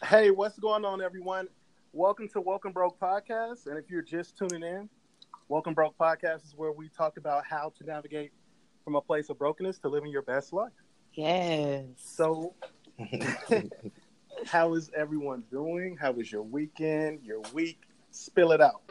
Hey, what's going on, everyone? Welcome to Welcome Broke Podcast. And if you're just tuning in, Welcome Broke Podcast is where we talk about how to navigate from a place of brokenness to living your best life. Yes. So, how is everyone doing? How was your weekend, your week? Spill it out.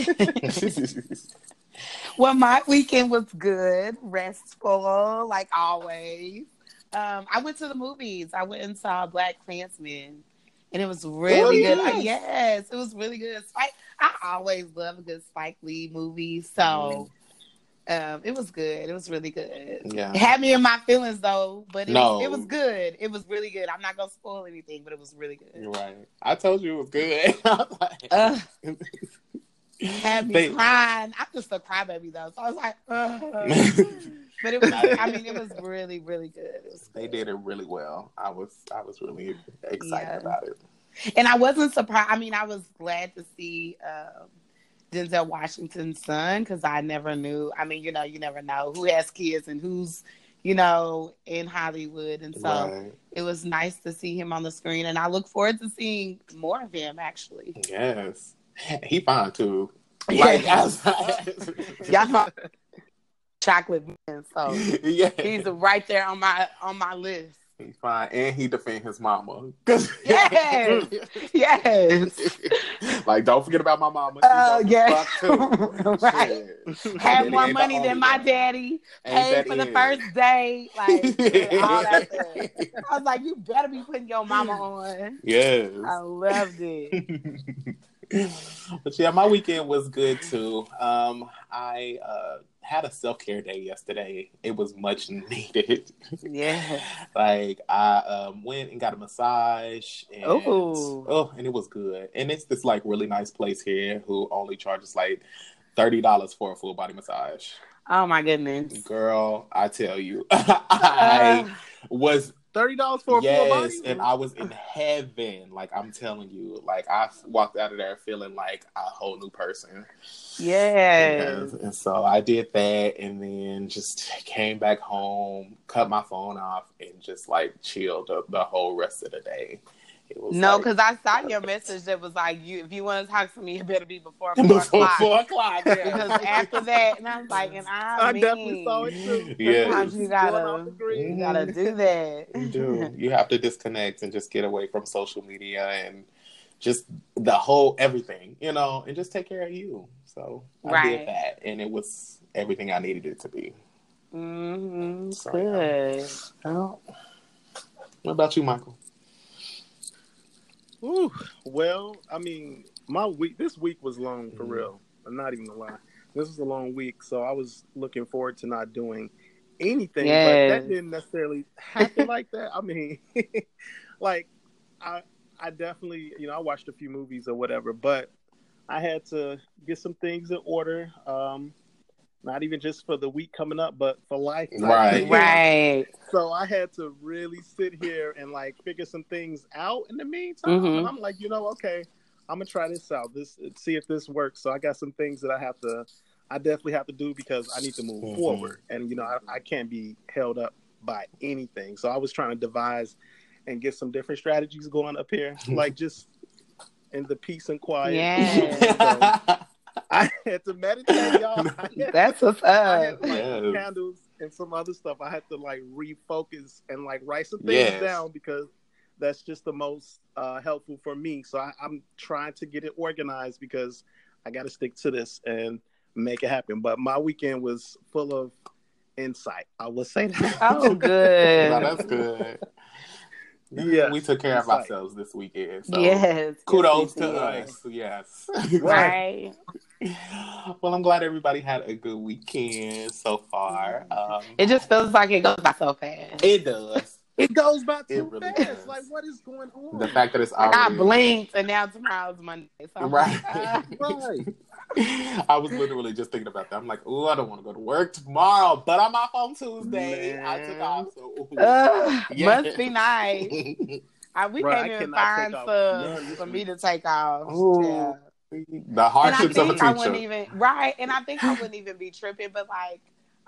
Well, my weekend was good, restful, like always. I went to the movies. I went and saw Black Klansman, and it was really good. Nice. Yes, it was really good. I always love a good Spike Lee movie, so it was good. It was really good. Yeah. It had me in my feelings though, but it was No. good. It was really good. I'm not gonna spoil anything, but it was really good. You're right. I told you it was good. I was like, Had me crying. I'm just a crybaby though, so I was like, but it was. I mean, it was really, really good. It was they good. did it really well. I was really excited about it. And I wasn't surprised. I mean, I was glad to see Denzel Washington's son because I never knew. I mean, you never know who has kids and who's, in Hollywood. And so It was nice to see him on the screen. And I look forward to seeing more of him, actually. Yes. He fine, too. Like, Like, y'all know chocolate man, so yeah. he's right there on my list. He's fine. And he defend his mama. Yes. Yes. Like, don't forget about my mama. Yeah. Too. Right. Shit. Had more Ain't the money only than my one. daddy. Ain't Paid that for the it? first date. Like, all that stuff. I was like, you better be putting your mama on. Yes. I loved it. But yeah, my weekend was good too. I had a self-care day yesterday. It was much needed. Yeah. Like I went and got a massage and and it was good. And it's this like really nice place here who only charges like $30 for a full body massage. Oh my goodness. Girl, I tell you, I was $30 for a full body? Yes, and I was in heaven. Like, I'm telling you. Like, I walked out of there feeling like a whole new person. Yes. And so I did that and then just came back home, cut my phone off, and just, like, chilled the whole rest of the day. It was because I saw your message that was like, if you want to talk to me, it better be before 4 o'clock. 4 o'clock, yeah. Because after that, and I was like, I definitely saw it too. Sometimes you gotta do that. You do. You have to disconnect and just get away from social media and just the whole everything, and just take care of you. So I did that, and it was everything I needed it to be. Mm-hmm. So, good. Well, what about you, Michael? Ooh, well, I mean, this week was long for real. I'm not even gonna lie. This was a long week, so I was looking forward to not doing anything, but that didn't necessarily happen like that. I mean, like, I definitely, I watched a few movies or whatever, but I had to get some things in order. Not even just for the week coming up, but for life. Right. So I had to really sit here and like figure some things out in the meantime. Mm-hmm. And I'm like, okay, I'm gonna try this out. See if this works. So I got some things that I definitely have to do because I need to move forward. And I can't be held up by anything. So I was trying to devise and get some different strategies going up here, like just in the peace and quiet. Yeah. So I had to meditate, y'all. That's what's up. I had candles and some other stuff. I had to like refocus and like write some things down because that's just the most helpful for me. So I'm trying to get it organized because I got to stick to this and make it happen. But my weekend was full of insight. I will say that. Oh, good. No, that's good. Yeah, we took care of ourselves this weekend. So yes. kudos to us. Yes. Right. Well, I'm glad everybody had a good weekend so far. It just feels like it goes by so fast. It does. It goes by too really fast. does. Like, what is going on? The fact that it's already... I blinked, and now tomorrow's Monday. So right. Right. I was literally just thinking about that. I'm like, oh, I don't want to go to work tomorrow, but I'm off on Tuesday. Man. I took off, so must be nice. We can't even find for me to take off. The hardships of a teacher. And I think I wouldn't even be tripping, but like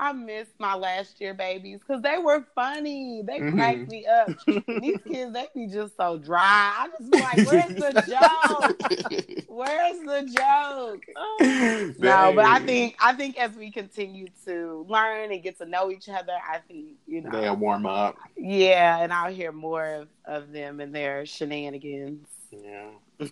I miss my last year babies because they were funny. They cracked me up. And these kids, they be just so dry. I just be like, where's the joke? Where's the joke? No, but I think as we continue to learn and get to know each other, I think, they'll warm up. Yeah, and I'll hear more of them and their shenanigans. Yeah.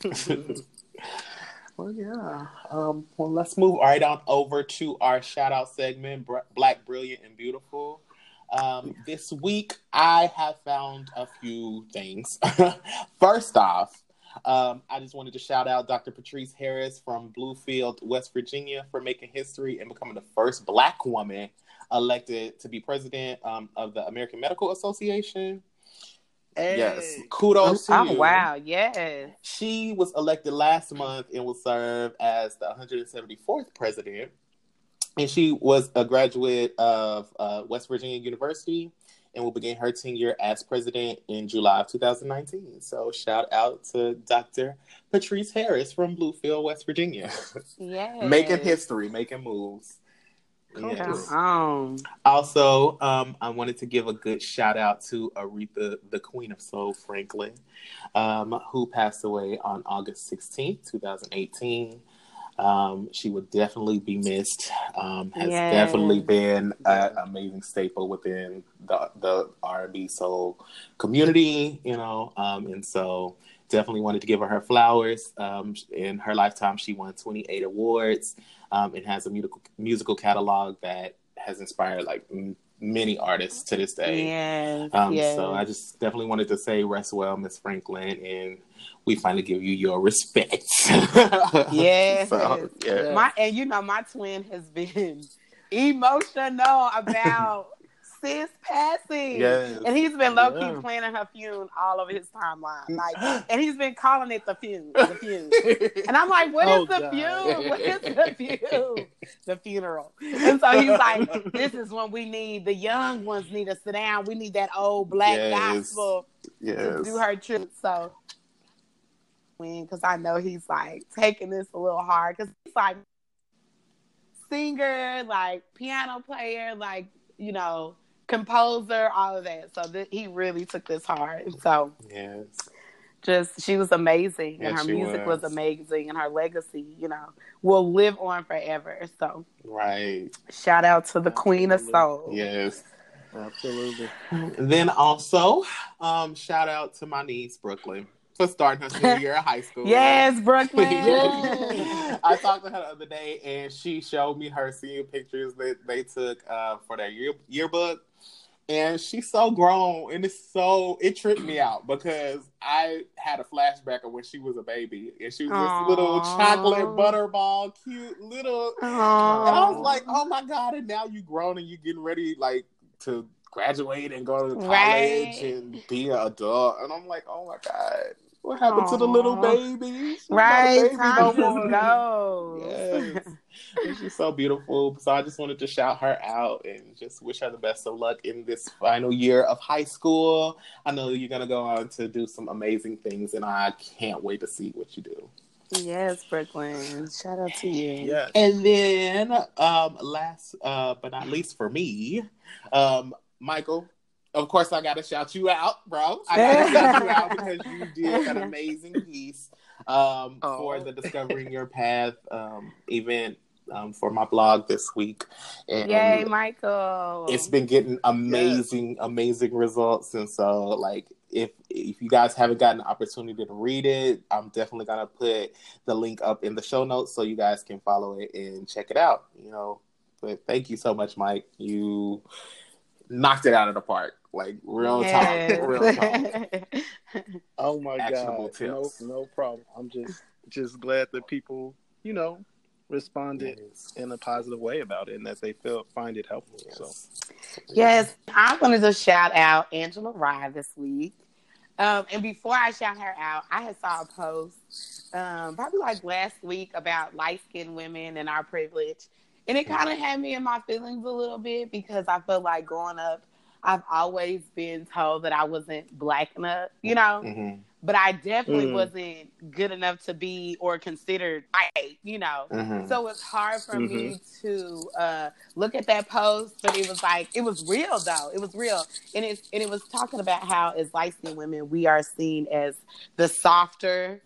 Well, yeah. Well, let's move right on over to our shout out segment, Black, Brilliant, and Beautiful. This week, I have found a few things. First off, I just wanted to shout out Dr. Patrice Harris from Bluefield, West Virginia, for making history and becoming the first Black woman elected to be president of the American Medical Association. Hey. Yes, kudos to you. Oh, wow, yes. She was elected last month and will serve as the 174th president. And she was a graduate of West Virginia University and will begin her tenure as president in July of 2019. So shout out to Dr. Patrice Harris from Bluefield, West Virginia. Yes. Making history, making moves. Yes. Also, I wanted to give a good shout out to Aretha, the Queen of Soul Franklin, who passed away on August 16th, 2018. She would definitely be missed. Has definitely been an amazing staple within the R&B soul community, and so definitely wanted to give her flowers. In her lifetime, she won 28 awards. It has a musical catalog that has inspired many artists to this day. Yes. So I just definitely wanted to say rest well, Miss Franklin, and we finally give you your respect. Yes. So, yeah. My twin has been emotional about sis passing. Yes. And he's been low-key planning her funeral all over his timeline. And he's been calling it the funeral. And I'm like, what is the funeral? What is the funeral? The funeral. And so he's like, this is when we need, the young ones need to sit down. We need that old Black gospel to do her tribute. So, because I know he's taking this a little hard. Because he's singer, piano player, composer, all of that. So he really took this hard. So she was amazing, and her music was amazing, and her legacy, will live on forever. So shout out to the Queen of Soul. Yes, absolutely. And then also, shout out to my niece Brooklyn for starting her senior year of high school. Yes, Brooklyn. I talked to her the other day, and she showed me her senior pictures that they took for their yearbook. And she's so grown, and it tripped me out because I had a flashback of when she was a baby, and she was this little chocolate butterball, cute little. And I was like, "Oh my God!" And now you grown and you getting ready to graduate and go to college and be an adult, and I'm like, "Oh my God." What happened to the little baby? She's right, not a baby time no more. goes. Yes. She's so beautiful. So I just wanted to shout her out and just wish her the best of luck in this final year of high school. I know you're going to go on to do some amazing things, and I can't wait to see what you do. Yes, Brooklyn. Shout out to you. Yes. And then last but not least for me, Michael, of course, I got to shout you out, bro. I got to shout you out because you did an amazing piece for the Discovering Your Path event for my blog this week. And yay, Michael. It's been getting amazing results. And so, if you guys haven't gotten the opportunity to read it, I'm definitely going to put the link up in the show notes so you guys can follow it and check it out. But thank you so much, Mike. You knocked it out of the park. Real talk. Oh my Actionable God. Tips. No problem. I'm just glad that people, responded in a positive way about it and that they find it helpful. Yes. So yes, I wanted to shout out Angela Rye this week. And before I shout her out, I had saw a post probably last week about light-skinned women and our privilege. And it kind of had me in my feelings a little bit because I felt like growing up I've always been told that I wasn't Black enough, you know, but I definitely wasn't good enough to be or considered white, you know. So it's hard for me to look at that post, but it was like, it was real though. It was real. And it was talking about how as light-skinned women, we are seen as the softer,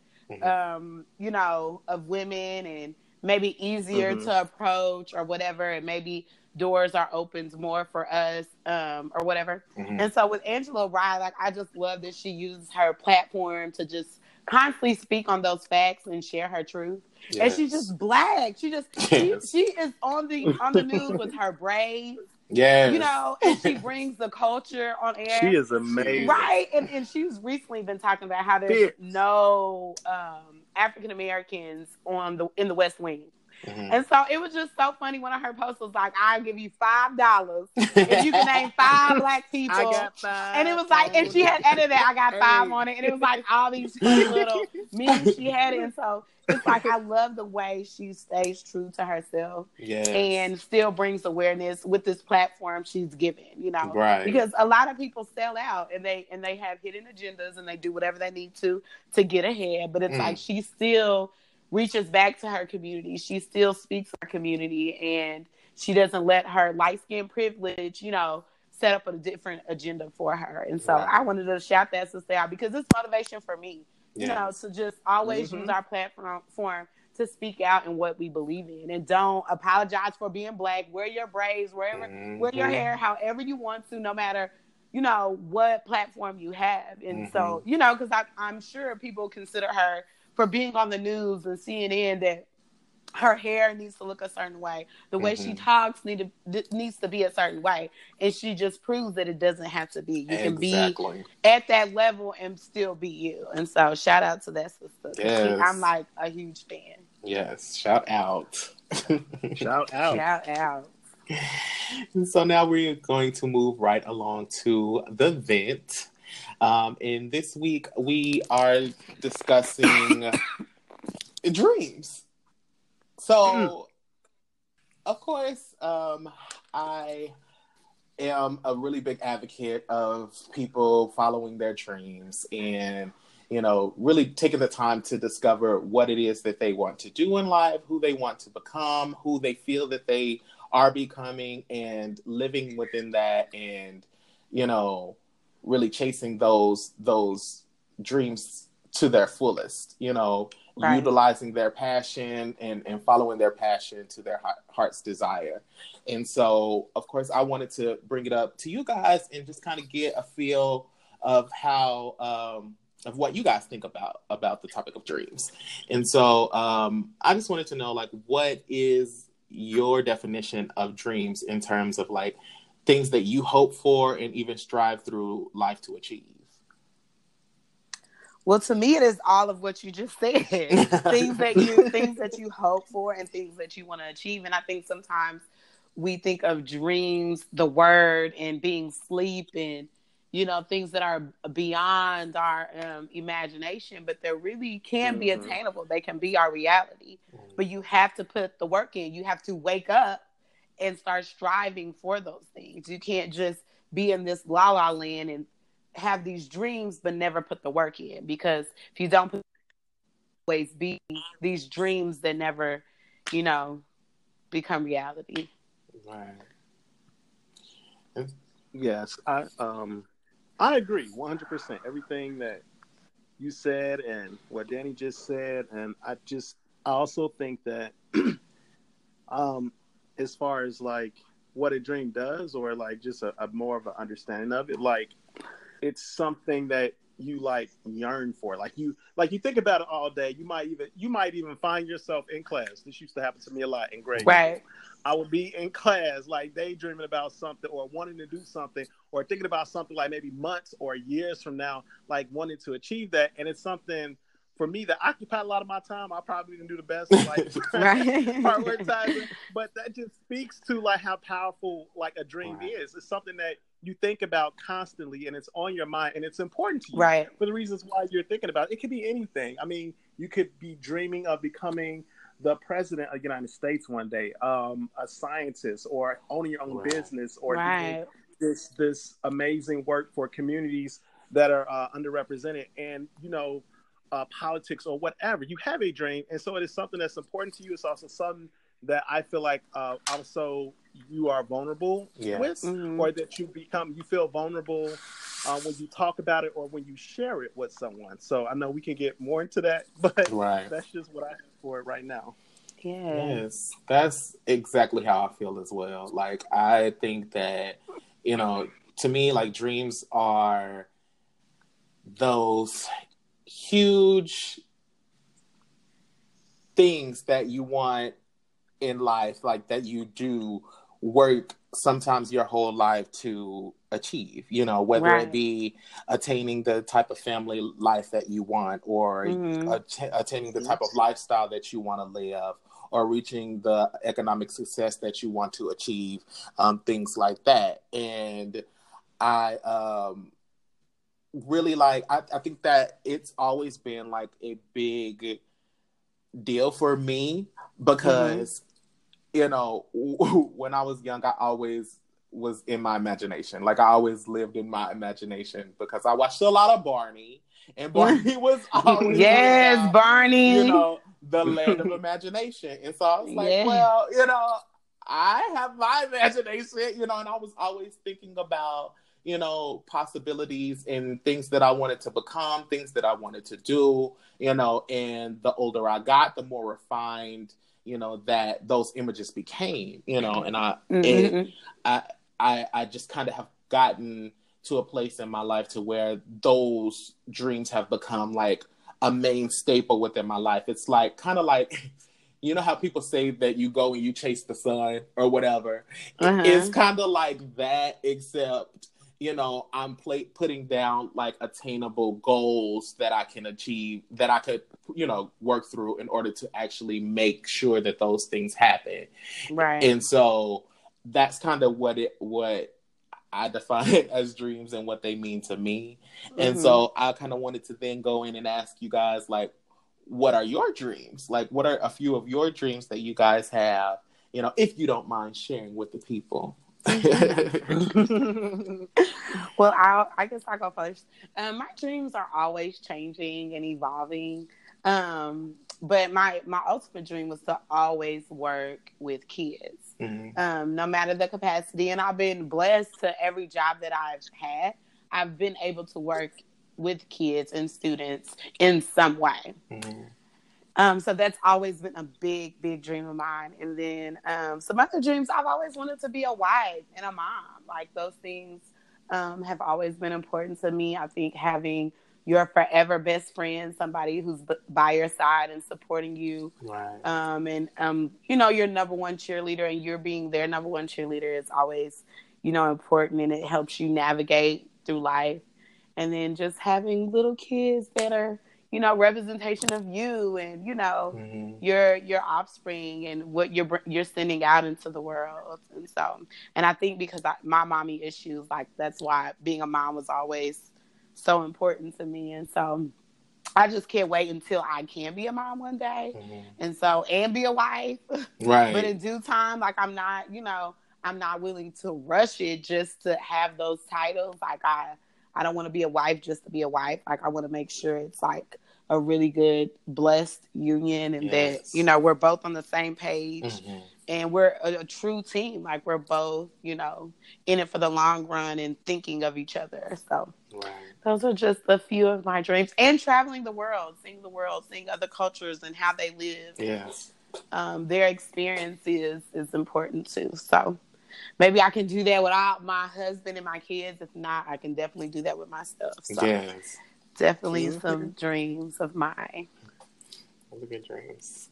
you know, of women, and maybe easier to approach or whatever, and maybe doors are opened more for us, or whatever. And so with Angela Rye, like, I just love that she uses her platform to just constantly speak on those facts and share her truth. Yes. And she's just Black. She just she is on the news with her braids. Yeah, you know, and she brings the culture on air. She is amazing, right? And she's recently been talking about how there's no African Americans in the West Wing. And so it was just so funny. One of her posts was like, "I'll give you $5 if you can name 5 Black people." I got 5. And it was like, and she had edited, "I got 5 on it," and it was like all these funny little memes she had. And so it's like, I love the way she stays true to herself, and still brings awareness with this platform she's given, you know, right? Because a lot of people sell out, and they have hidden agendas, and they do whatever they need to get ahead. But it's like, she still reaches back to her community. She still speaks to her community, and she doesn't let her light-skin privilege, you know, set up a different agenda for her. And so I wanted to shout that sister out, because it's motivation for me, you know, to just always use our platform to speak out in what we believe in, and don't apologize for being Black. Wear your braids, wear your hair however you want to, no matter, you know, what platform you have. And so, you know, because I'm sure people consider her, for being on the news and CNN, that her hair needs to look a certain way. The way she talks needs to be a certain way. And she just proves that it doesn't have to be. You can be at that level and still be you. And so shout out to that sister. Yes. I'm like a huge fan. Yes. Shout out. Shout out. Shout out. And so now we're going to move right along to the vent. And this week we are discussing dreams. So, of course, I am a really big advocate of people following their dreams and, you know, really taking the time to discover what it is that they want to do in life, who they want to become, who they feel that they are becoming, and living within that, and, you know, really chasing those dreams to their fullest, you know, utilizing their passion and following their passion to their heart's desire. And so, of course, I wanted to bring it up to you guys and just kind of get a feel of how, of what you guys think about the topic of dreams. And so I just wanted to know, like, what is your definition of dreams in terms of, like, things that you hope for and even strive through life to achieve? Well, to me, it is all of what you just said. things that you hope for and things that you want to achieve. And I think sometimes we think of dreams, the word, and being sleep, and, you know, things that are beyond our imagination, but they really can be attainable. They can be our reality. But you have to put the work in. You have to wake up and start striving for those things. You can't just be in this la la land and have these dreams but never put the work in, because if you don't always be these dreams that never, you know, become reality. Right. Yes, I agree 100%. Everything that you said and what Danny just said, and I also think that as far as like what a dream does, or like just a more of an understanding of it, like it's something that you like yearn for. Like you think about it all day. You might even find yourself in class. This used to happen to me a lot in grade school. Right. I would be in class like daydreaming about something, or wanting to do something, or thinking about something like maybe months or years from now, like wanting to achieve that. And it's something for me that occupied a lot of my time. I probably didn't do the best, like prioritizing, but that just speaks to like how powerful like a dream is. It's something that you think about constantly, and it's on your mind, and it's important to you for the reasons why you're thinking about it. It could be anything. I mean, you could be dreaming of becoming the president of the United States one day, a scientist, or owning your own business, or this amazing work for communities that are underrepresented, and politics or whatever. You have a dream, and so it is something that's important to you. It's also something that I feel like also you are vulnerable with, or that you feel vulnerable when you talk about it or when you share it with someone. So I know we can get more into that, but that's just what I have for it right now. Yes, that's exactly how I feel as well. Like, I think that, to me, like, dreams are those huge things that you want in life, like that you do work sometimes your whole life to achieve, whether it be attaining the type of family life that you want, or attaining the type of lifestyle that you want to live, or reaching the economic success that you want to achieve, things like that. And I really I think that it's always been like a big deal for me because, when I was young, I always was in my imagination. Like, I always lived in my imagination because I watched a lot of Barney, and Barney was always about, Barney, the land of imagination. And so I was like, well, I have my imagination, and I was always thinking about, possibilities and things that I wanted to become, things that I wanted to do, and the older I got, the more refined, that those images became, and I just kind of have gotten to a place in my life to where those dreams have become like a main staple within my life. It's like, kind of like, how people say that you go and you chase the sun or whatever. It's kind of like that, except, I'm putting down like attainable goals that I can achieve, that I could, work through in order to actually make sure that those things happen. Right. And so that's kind of what I define as dreams and what they mean to me. And so I kind of wanted to then go in and ask you guys, like, what are your dreams? Like, what are a few of your dreams that you guys have, if you don't mind sharing with the people? Well, I guess I'll go first. My dreams are always changing and evolving. But my ultimate dream was to always work with kids, no matter the capacity. And I've been blessed to every job that I've had. I've been able to work with kids and students in some way. So that's always been a big, big dream of mine. And then some other dreams, I've always wanted to be a wife and a mom. Like, those things have always been important to me. I think having your forever best friend, somebody who's by your side and supporting you, and your number one cheerleader, and you're being their number one cheerleader, is always, important, and it helps you navigate through life. And then just having little kids that are, representation of you and, your offspring and what you're sending out into the world. And so, and I think because my mommy issues, like, that's why being a mom was always so important to me. And so I just can't wait until I can be a mom one day. And so, and be a wife. Right. But in due time, like, I'm not willing to rush it just to have those titles. Like, I don't want to be a wife just to be a wife. Like, I want to make sure it's like a really good, blessed union, and that, we're both on the same page, and we're a true team. Like, we're both, in it for the long run and thinking of each other. So those are just a few of my dreams. And traveling the world, seeing other cultures and how they live. Yes. Their experience is important too. So maybe I can do that without my husband and my kids. If not, I can definitely do that with myself. So yes. Definitely some dreams of mine. What are good dreams?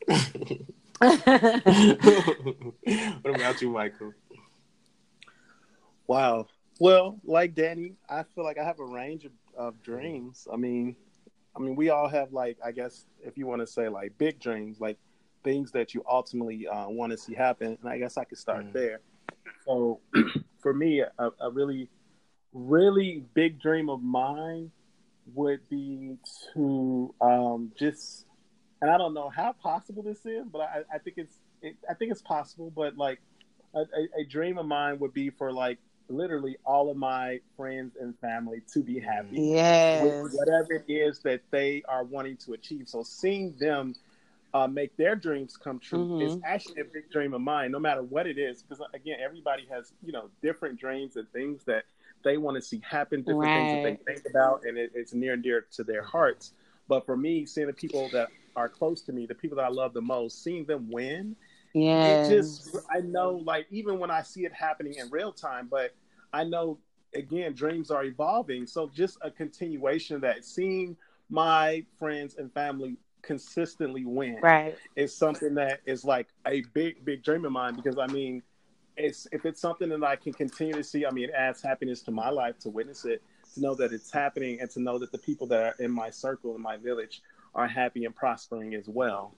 What about you, Michael? Wow. Well, like Danny, I feel like I have a range of dreams. I mean, we all have, like, I guess if you want to say, like, big dreams, like things that you ultimately want to see happen. And I guess I could start there. So for me, a really, really big dream of mine would be to just, and I don't know how possible this is, but I think it's possible. But like a dream of mine would be for like literally all of my friends and family to be happy with whatever it is that they are wanting to achieve. So seeing them make their dreams come true is actually a big dream of mine, no matter what it is. Because again, everybody has, different dreams and things that they want to see happen, different things that they think about, and it's near and dear to their hearts. But for me, seeing the people that are close to me, the people that I love the most, seeing them win, it just, I know, like, even when I see it happening in real time, but I know, again, dreams are evolving. So just a continuation of that, seeing my friends and family consistently win is something that is like a big dream of mine, because I mean, if it's something that I can continue to see, I mean, it adds happiness to my life to witness it, to know that it's happening, and to know that the people that are in my circle, in my village, are happy and prospering as well.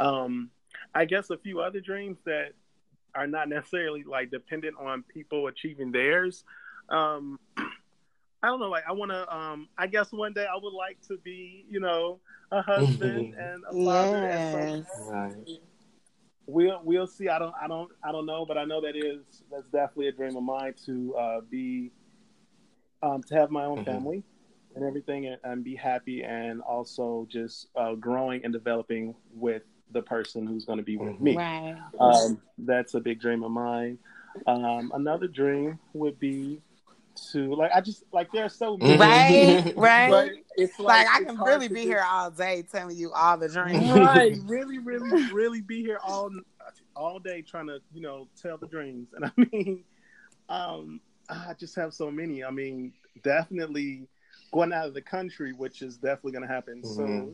I guess a few other dreams that are not necessarily like dependent on people achieving theirs. I don't know, like I want to, I guess one day I would like to be, a husband and a father at some point. We'll see. I don't know, but I know that's definitely a dream of mine to be, to have my own family and everything, and be happy, and also just growing and developing with the person who's going to be with me. That's a big dream of mine. Another dream would be to, like, I just, like, there are so many. Right. But it's like I can really be here all day telling you all the dreams. Right. really be here all day trying to, tell the dreams. And I mean, I just have so many. I mean, definitely going out of the country, which is definitely going to happen soon,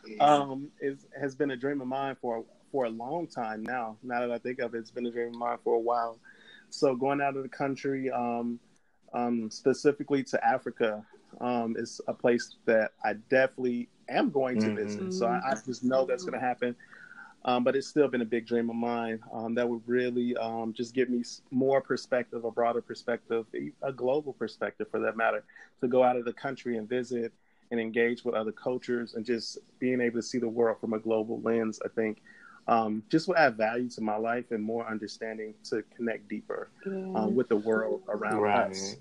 has been a dream of mine for a long time now. Now that I think of it, it's been a dream of mine for a while. So going out of the country, specifically to Africa, is a place that I definitely am going to visit. So I just know that's going to happen. But it's still been a big dream of mine that would really just give me more perspective, a broader perspective, a global perspective for that matter, to go out of the country and visit and engage with other cultures, and just being able to see the world from a global lens, I think just will add value to my life and more understanding to connect deeper with the world around us.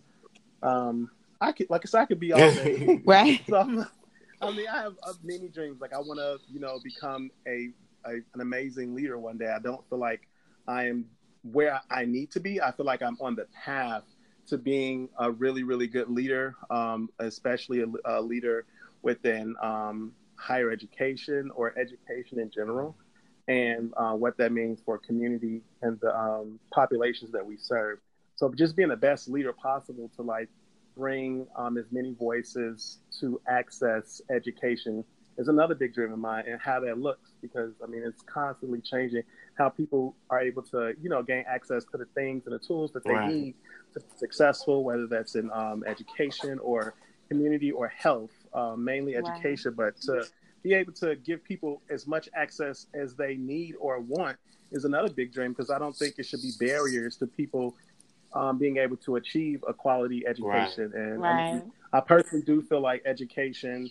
I could be all day. So I have many dreams. Like I want to, become an amazing leader one day. I don't feel like I am where I need to be. I feel like I'm on the path to being a really, really good leader, especially a leader within higher education or education in general, and what that means for community and the populations that we serve. So just being the best leader possible to like bring as many voices to access education is another big dream of mine, and how that looks, because I mean, it's constantly changing how people are able to, gain access to the things and the tools that they need to be successful, whether that's in education or community or health, mainly education, but to be able to give people as much access as they need or want is another big dream, because I don't think it should be barriers to people being able to achieve a quality education. And I mean, I personally do feel like education,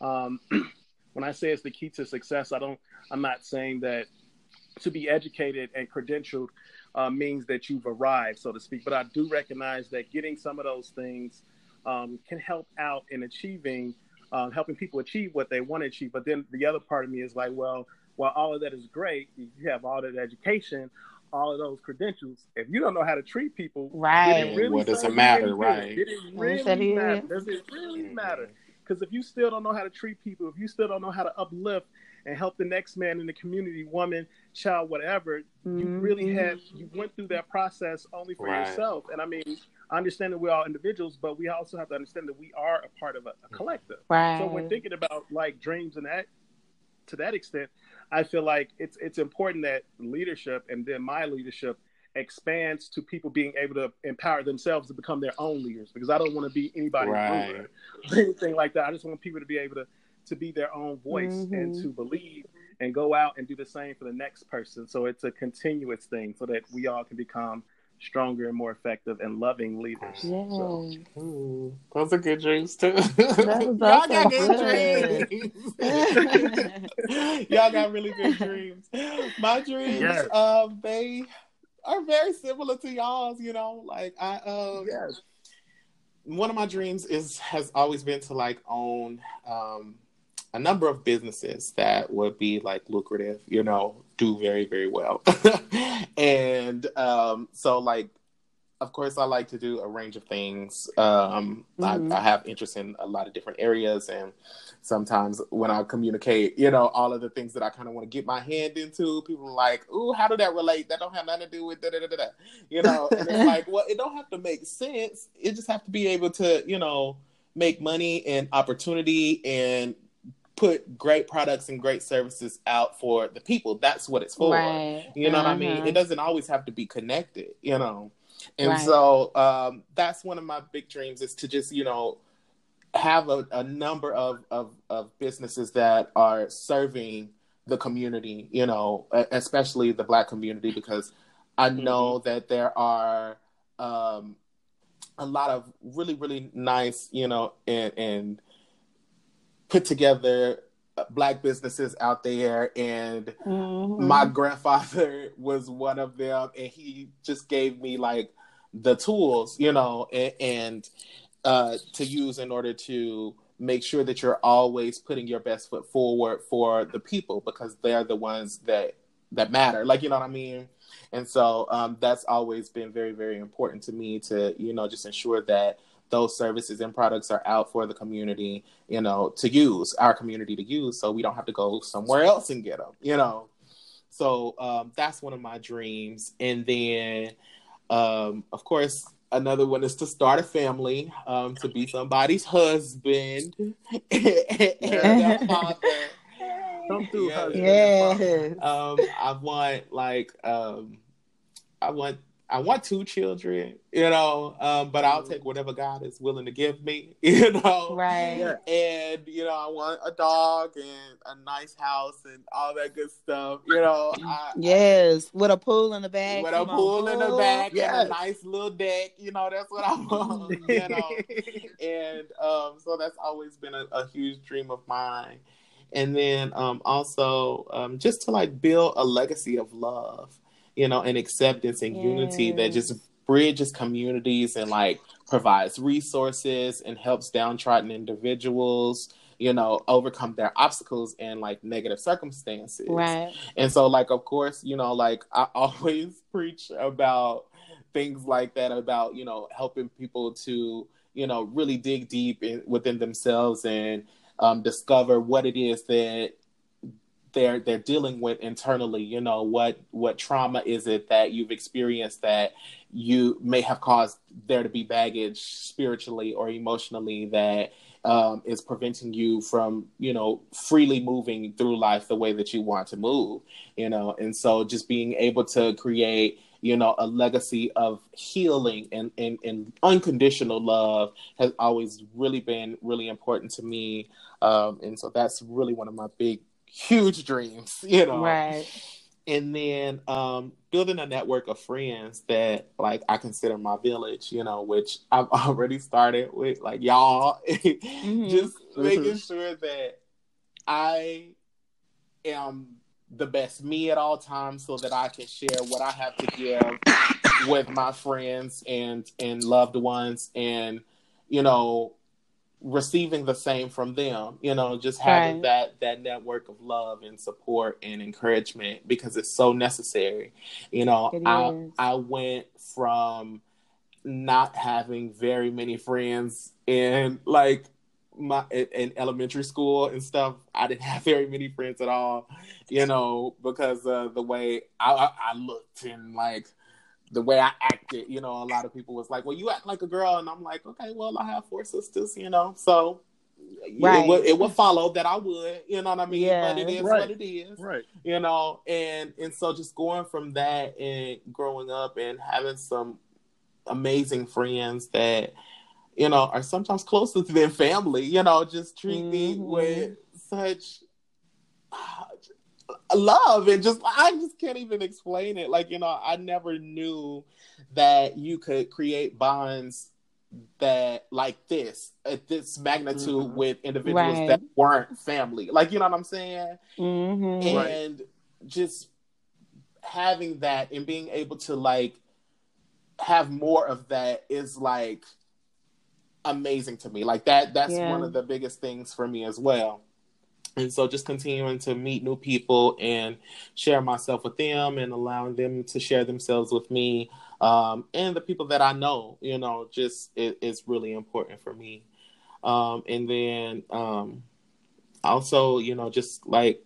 when I say it's the key to success, I'm not saying that to be educated and credentialed means that you've arrived, so to speak. But I do recognize that getting some of those things can help out in achieving, helping people achieve what they want to achieve. But then the other part of me is like, well, while all of that is great, you have all that education, all of those credentials, if you don't know how to treat people, what does it matter, Did it really matter? Does it really matter? Because if you still don't know how to treat people, if you still don't know how to uplift and help the next man in the community, woman, child, whatever, you went through that process only for yourself. And I mean, I understand that we're all individuals, but we also have to understand that we are a part of a collective. So when thinking about like dreams and that, to that extent, I feel like it's important that leadership, and then my leadership, expands to people being able to empower themselves to become their own leaders, because I don't want to be anybody's ruler or anything like that. I just want people to be able to be their own voice and to believe and go out and do the same for the next person. So it's a continuous thing, so that we all can become stronger and more effective and loving leaders. So. Those are good dreams too. Y'all got good dreams. Y'all got really good dreams. My dreams, are very similar to y'all's. You know, like Yes. one of my dreams has always been to like own a number of businesses that would be like lucrative, you know, do very, very well. And so like, of course, I like to do a range of things. I have interest in a lot of different areas. And sometimes when I communicate, you know, all of the things that I kind of want to get my hand into, people are like, ooh, how did that relate? That don't have nothing to do with da-da-da-da-da. You know, and it's like, well, it don't have to make sense. It just have to be able to, you know, make money and opportunity and put great products and great services out for the people. That's what it's for. Right. You know what I mean? It doesn't always have to be connected, you know? And so that's one of my big dreams, is to just, you know, have a number of businesses that are serving the community, you know, especially the Black community, because I know that there are a lot of really, really nice, you know, and put together Black businesses out there. And my grandfather was one of them, and he just gave me like the tools, you know, and to use in order to make sure that you're always putting your best foot forward for the people, because they're the ones that matter. Like, you know what I mean? And so that's always been very, very important to me, to, you know, just ensure that those services and products are out for the community, you know, to use, our community to use, so we don't have to go somewhere else and get them, you know? So that's one of my dreams. And then, of course, another one is to start a family, to be somebody's husband and their father. Come through, husband. Yes. I want 2 children, you know, but I'll take whatever God is willing to give me, you know. Right. And, you know, I want a dog and a nice house and all that good stuff, you know. Yes, with a pool in the back. With a pool in the back Yes. and a nice little deck, you know, that's what I want, you know. And so that's always been a huge dream of mine. And then also just to like build a legacy of love, you know, and acceptance and unity that just bridges communities and like provides resources and helps downtrodden individuals, you know, overcome their obstacles and like negative circumstances. Right. And so like, of course, you know, like I always preach about things like that, about, you know, helping people to, you know, really dig deep within themselves and discover what it is that they're dealing with internally. You know, what trauma is it that you've experienced that you may have caused there to be baggage spiritually or emotionally that is preventing you from, you know, freely moving through life the way that you want to move, you know. And so just being able to create, you know, a legacy of healing and unconditional love has always really been really important to me. And so that's really one of my big, huge dreams, you know. Right. And then building a network of friends that like I consider my village, you know, which I've already started with, like y'all. Just making sure that I am the best me at all times, so that I can share what I have to give with my friends and loved ones, and, you know, receiving the same from them, you know, just having that network of love and support and encouragement, because it's so necessary. You know, I went from not having very many friends in like in elementary school and stuff. I didn't have very many friends at all, you know, because of the way I looked and like the way I acted. You know, a lot of people was like, well, you act like a girl. And I'm like, okay, well, I have 4 sisters, you know, so it would follow that I would, you know what I mean? Yeah. But it is what it is, right? You know, and so just going from that and growing up and having some amazing friends that, you know, are sometimes closer to their family, you know, just treat me with such love, and just I just can't even explain it. Like, you know, I never knew that you could create bonds that like this at this magnitude with individuals that weren't family. Like, you know what I'm saying? And just having that and being able to like have more of that is like amazing to me. Like that's one of the biggest things for me as well. And so just continuing to meet new people and share myself with them and allowing them to share themselves with me, and the people that I know, you know, just it's really important for me. And then also, you know, just like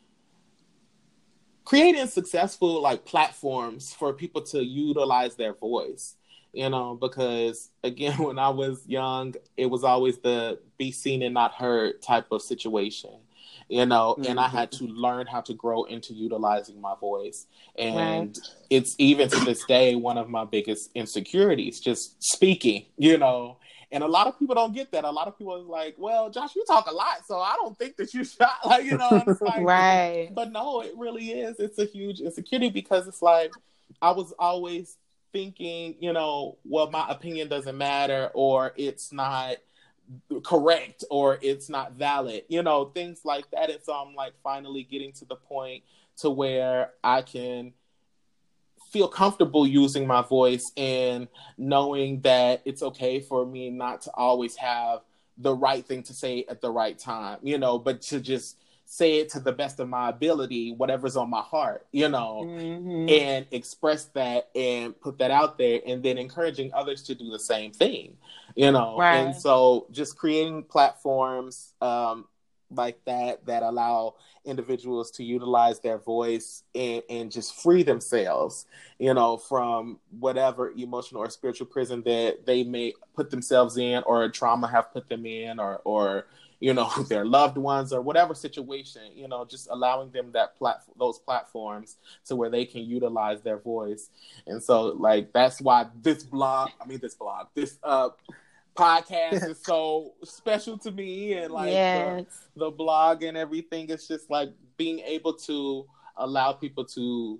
creating successful like platforms for people to utilize their voice, you know, because again, when I was young, it was always the be seen and not heard type of situation, you know, and I had to learn how to grow into utilizing my voice. And it's even to this day, one of my biggest insecurities, just speaking, you know. And a lot of people don't get that. A lot of people are like, well, Josh, you talk a lot, so I don't think that you should, like, you know, and it's like, but no, it really is. It's a huge insecurity because it's like, I was always thinking, you know, well, my opinion doesn't matter, or it's not correct, or it's not valid, you know, things like that. And so I'm like finally getting to the point to where I can feel comfortable using my voice and knowing that it's okay for me not to always have the right thing to say at the right time, you know, but to just say it to the best of my ability, whatever's on my heart, you know, and express that and put that out there, and then encouraging others to do the same thing, you know. And so just creating platforms like that allow individuals to utilize their voice and just free themselves, you know, from whatever emotional or spiritual prison that they may put themselves in, or trauma have put them in, or you know, their loved ones, or whatever situation, you know, just allowing them those platforms to where they can utilize their voice. And so like that's why this podcast is so special to me, and like the blog and everything. It's just like being able to allow people to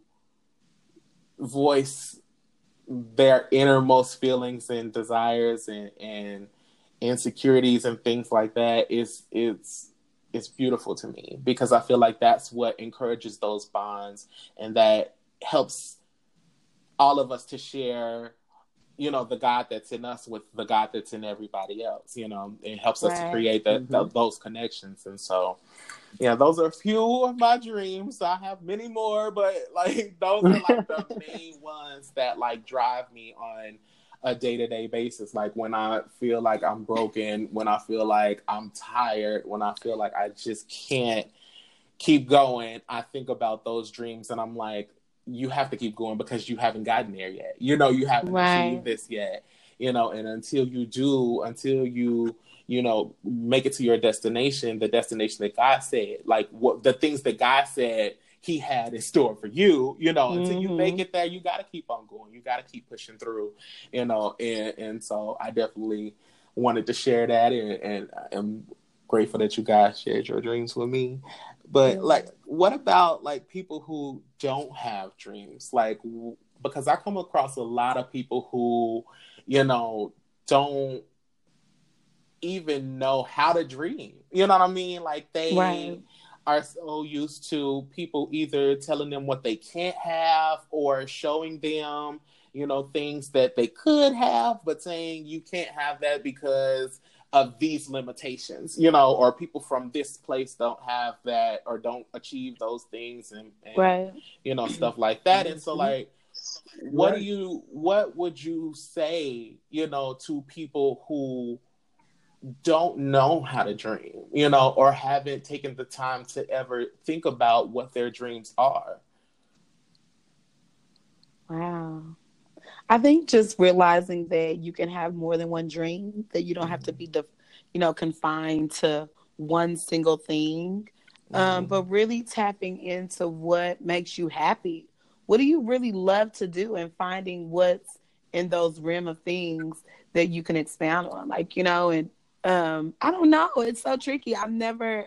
voice their innermost feelings and desires and insecurities and things like that it's beautiful to me, because I feel like that's what encourages those bonds, and that helps all of us to share, you know, the God that's in us with the God that's in everybody else, you know. It helps us to create those connections. And so, yeah, those are a few of my dreams. I have many more, but like those are like the main ones that like drive me on a day-to-day basis. Like when I feel like I'm broken, when I feel like I'm tired, when I feel like I just can't keep going, I think about those dreams and I'm like, you have to keep going because you haven't gotten there yet. You know, you haven't achieved this yet, you know, and until you know, make it to your destination, the destination that God said, like what the things that God said he had in store for you, you know, until you make it there, you got to keep on going. You got to keep pushing through, you know, and so I definitely wanted to share that, and I'm grateful that you guys shared your dreams with me. But like, what about like people who don't have dreams? Like, because I come across a lot of people who, you know, don't even know how to dream. You know what I mean? Like they are so used to people either telling them what they can't have or showing them, you know, things that they could have, but saying you can't have that because of these limitations, you know, or people from this place don't have that or don't achieve those things, and you know, stuff like that. And so like, what would you say, you know, to people who don't know how to dream, you know, or haven't taken the time to ever think about what their dreams are? Wow. I think just realizing that you can have more than one dream, that you don't have to be, confined to one single thing, but really tapping into what makes you happy. What do you really love to do, and finding what's in those realm of things that you can expound on, like, you know, and I don't know. It's so tricky. I've never,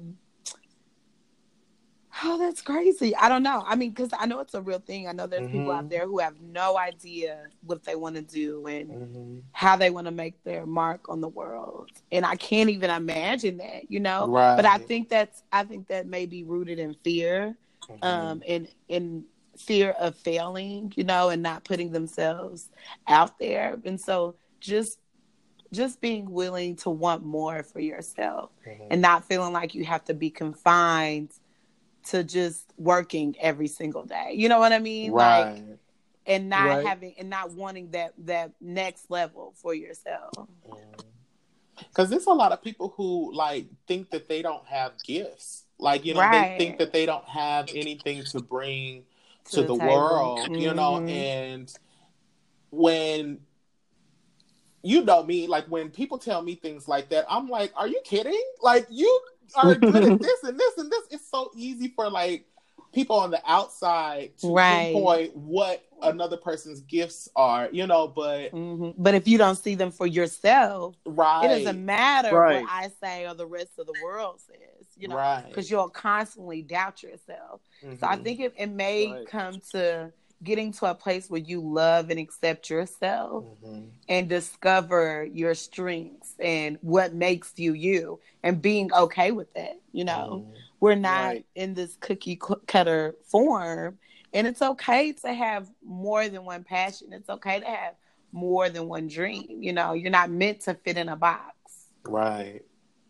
oh, that's crazy. I don't know. I mean, because I know it's a real thing. I know there's people out there who have no idea what they want to do and how they want to make their mark on the world. And I can't even imagine that, you know. Right. But I think that may be rooted in fear, and fear of failing, you know, and not putting themselves out there. And so just being willing to want more for yourself and not feeling like you have to be confined to just working every single day. You know what I mean? Right. Like, and not having and not wanting that next level for yourself. Because there's a lot of people who like think that they don't have gifts. Like, you know, they think that they don't have anything to bring to the world, you know, and when, you know me, like when people tell me things like that, I'm like, are you kidding? Like, you are good at this and this and this. It's so easy for like people on the outside to pinpoint what another person's gifts are, you know, but but if you don't see them for yourself, it doesn't matter what I say or the rest of the world says, you know, because you'll constantly doubt yourself. So I think it may come to getting to a place where you love and accept yourself and discover your strengths and what makes you you and being okay with that. You know, we're not in this cookie cutter form, and it's okay to have more than one passion. It's okay to have more than one dream. You know, you're not meant to fit in a box. Right.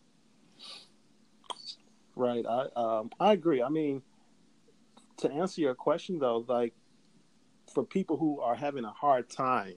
I agree. I mean, to answer your question though, like, for people who are having a hard time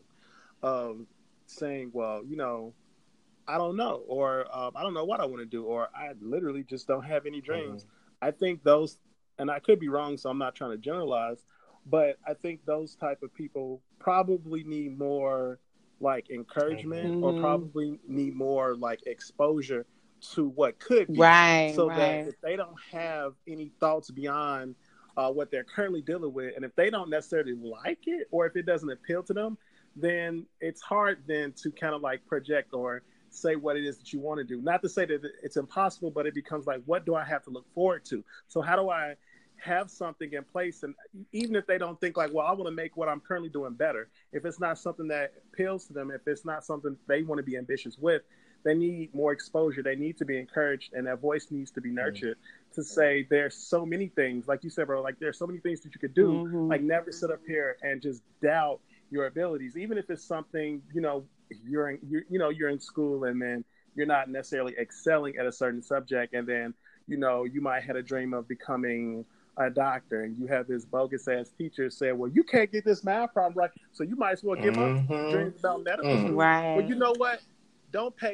saying, well, you know, I don't know, or I don't know what I want to do, or I literally just don't have any dreams. I think those, and I could be wrong, so I'm not trying to generalize, but I think those type of people probably need more like encouragement or probably need more like exposure to what could be. So that if they don't have any thoughts beyond what they're currently dealing with, and if they don't necessarily like it, or if it doesn't appeal to them, then it's hard then to kind of like project or say what it is that you want to do. Not to say that it's impossible, but it becomes like, what do I have to look forward to? So how do I have something in place? And even if they don't think like, well, I want to make what I'm currently doing better, if it's not something that appeals to them, if it's not something they want to be ambitious with, they need more exposure. They need to be encouraged, and that voice needs to be nurtured to say there's so many things, like you said, bro, like there's so many things that you could do. Like, never sit up here and just doubt your abilities, even if it's something, you know, you're in school and then you're not necessarily excelling at a certain subject, and then, you know, you might have a dream of becoming a doctor, and you have this bogus ass teacher say, well, you can't get this math problem right, so you might as well give up dreams about medical school. Well, you know what? Don't pay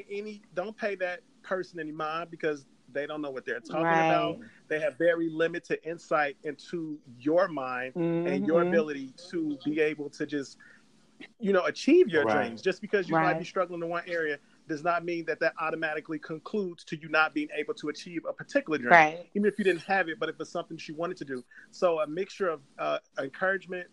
that person any mind, because they don't know what they're talking about. They have very limited insight into your mind and your ability to be able to just, you know, achieve your dreams. Just because you might be struggling in one area does not mean that automatically concludes to you not being able to achieve a particular dream. Even if you didn't have it, but if it's something she wanted to do. So a mixture of encouragement,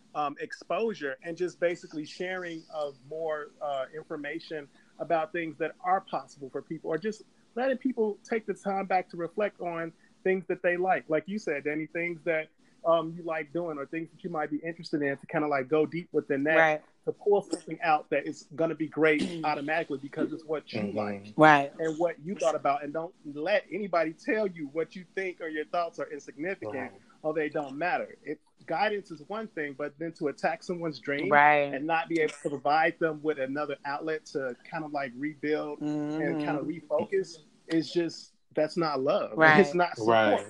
exposure, and just basically sharing of more information about things that are possible for people, or just letting people take the time back to reflect on things that they like you said, Danny, things that you like doing, or things that you might be interested in, to kind of like go deep within that, to pull something out that is going to be great automatically because it's what you like and what you thought about. And don't let anybody tell you what you think or your thoughts are insignificant or they don't matter. Guidance is one thing, but then to attack someone's dream and not be able to provide them with another outlet to kind of like rebuild and kind of refocus is just, that's not love. It's not support.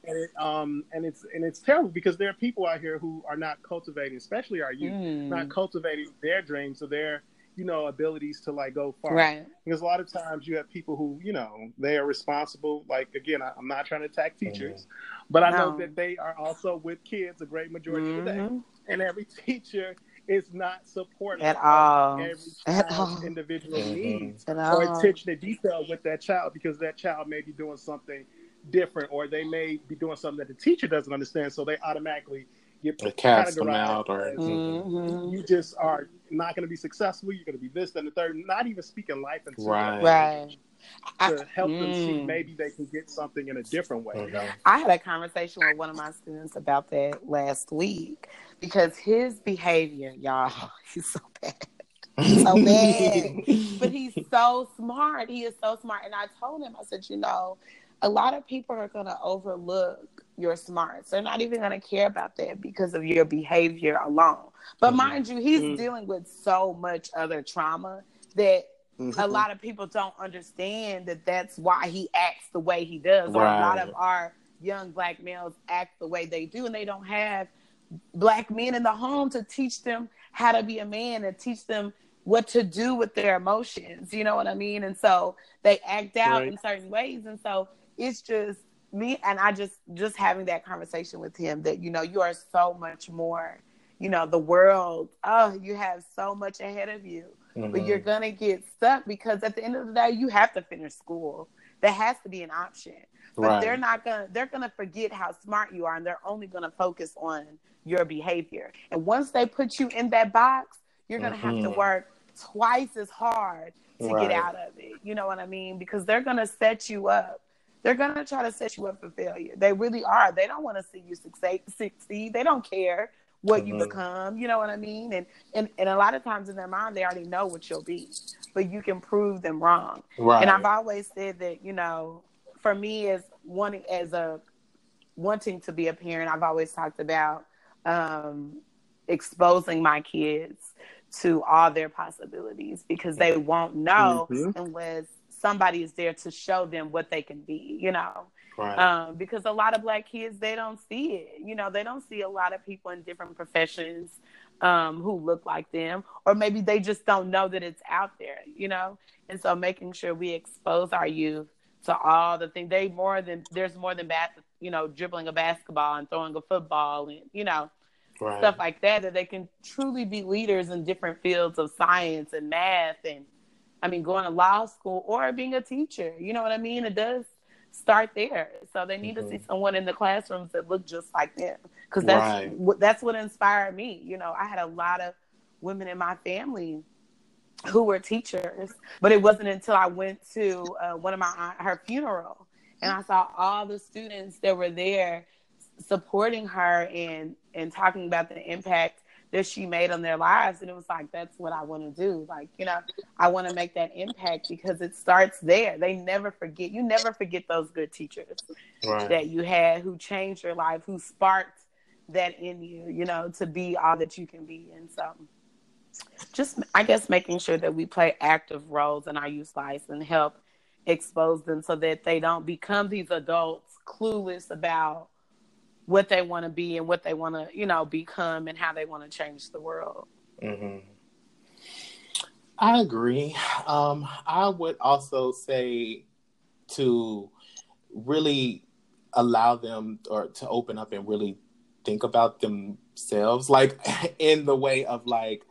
And it's terrible, because there are people out here who are not cultivating, especially our youth, not cultivating their dreams or their, you know, abilities to like go far. Because a lot of times you have people who, you know, they are responsible. Like, again, I'm not trying to attack teachers, but I know that they are also with kids a great majority of the day. And every teacher is not supportive at all every child's individual needs or attention to detail with that child, because that child may be doing something different, or they may be doing something that the teacher doesn't understand, so they automatically get cast them out, or you just are not going to be successful. You're going to be this, then the third. Not even speaking life into to help them see maybe they can get something in a different way. I had a conversation with one of my students about that last week, because his behavior, y'all, he's so bad. So bad. But he's so smart. He is so smart. And I told him, I said, you know, a lot of people are going to overlook your smarts. They're not even going to care about that because of your behavior alone. But mind you, he's dealing with so much other trauma that a lot of people don't understand that that's why he acts the way he does. Or a lot of our young Black males act the way they do, and they don't have Black men in the home to teach them how to be a man and teach them what to do with their emotions. You know what I mean? And so they act out in certain ways. And so it's just me, and I just having that conversation with him that, you know, you are so much more, you know, the world, you have so much ahead of you, but you're going to get stuck because at the end of the day, you have to finish school. That has to be an option. But they're going to forget how smart you are, and they're only going to focus on your behavior. And once they put you in that box, you're going to have to work twice as hard to get out of it. You know what I mean? Because they're going to set you up. They're going to try to set you up for failure. They really are. They don't want to see you succeed. They don't care what you become. You know what I mean? And a lot of times in their mind, they already know what you'll be. But you can prove them wrong. And I've always said that, you know, for me as wanting to be a parent, I've always talked about exposing my kids to all their possibilities, because they won't know unless somebody is there to show them what they can be, you know. Because a lot of Black kids, they don't see it. You know, they don't see a lot of people in different professions who look like them, or maybe they just don't know that it's out there, you know. And so making sure we expose our youth to all the things. There's more than dribbling a basketball and throwing a football and, you know, stuff like that they can truly be leaders in different fields of science and math, and I mean, going to law school or being a teacher. You know what I mean? It does start there. So they need to see someone in the classrooms that look just like them, because that's what inspired me. You know, I had a lot of women in my family who were teachers, but it wasn't until I went to one of her funeral, and I saw all the students that were there supporting her and talking about the impact that she made on their lives. And it was like, that's what I want to do. Like, you know, I want to make that impact, because it starts there. They never forget. You never forget those good teachers that you had, who changed your life, who sparked that in you, you know, to be all that you can be. And so just, I guess, making sure that we play active roles in our youth lives and help expose them so that they don't become these adults clueless about what they want to be and what they want to, you know, become, and how they want to change the world. I agree. I would also say to really allow them, or to open up and really think about themselves, like in the way of like,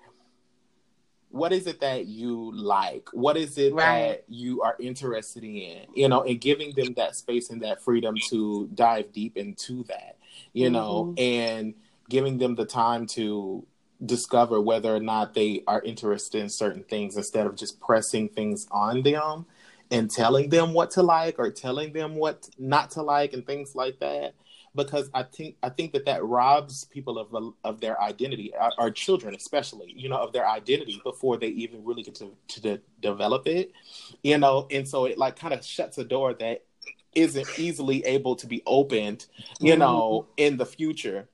what is it that you like? What is it that you are interested in? You know, and giving them that space and that freedom to dive deep into that, you know, and giving them the time to discover whether or not they are interested in certain things, instead of just pressing things on them and telling them what to like or telling them what not to like and things like that. Because I think that robs people of their identity, our children especially, you know, of their identity before they even really get to develop it, you know. And so it like kind of shuts a door that isn't easily able to be opened, you know, in the future.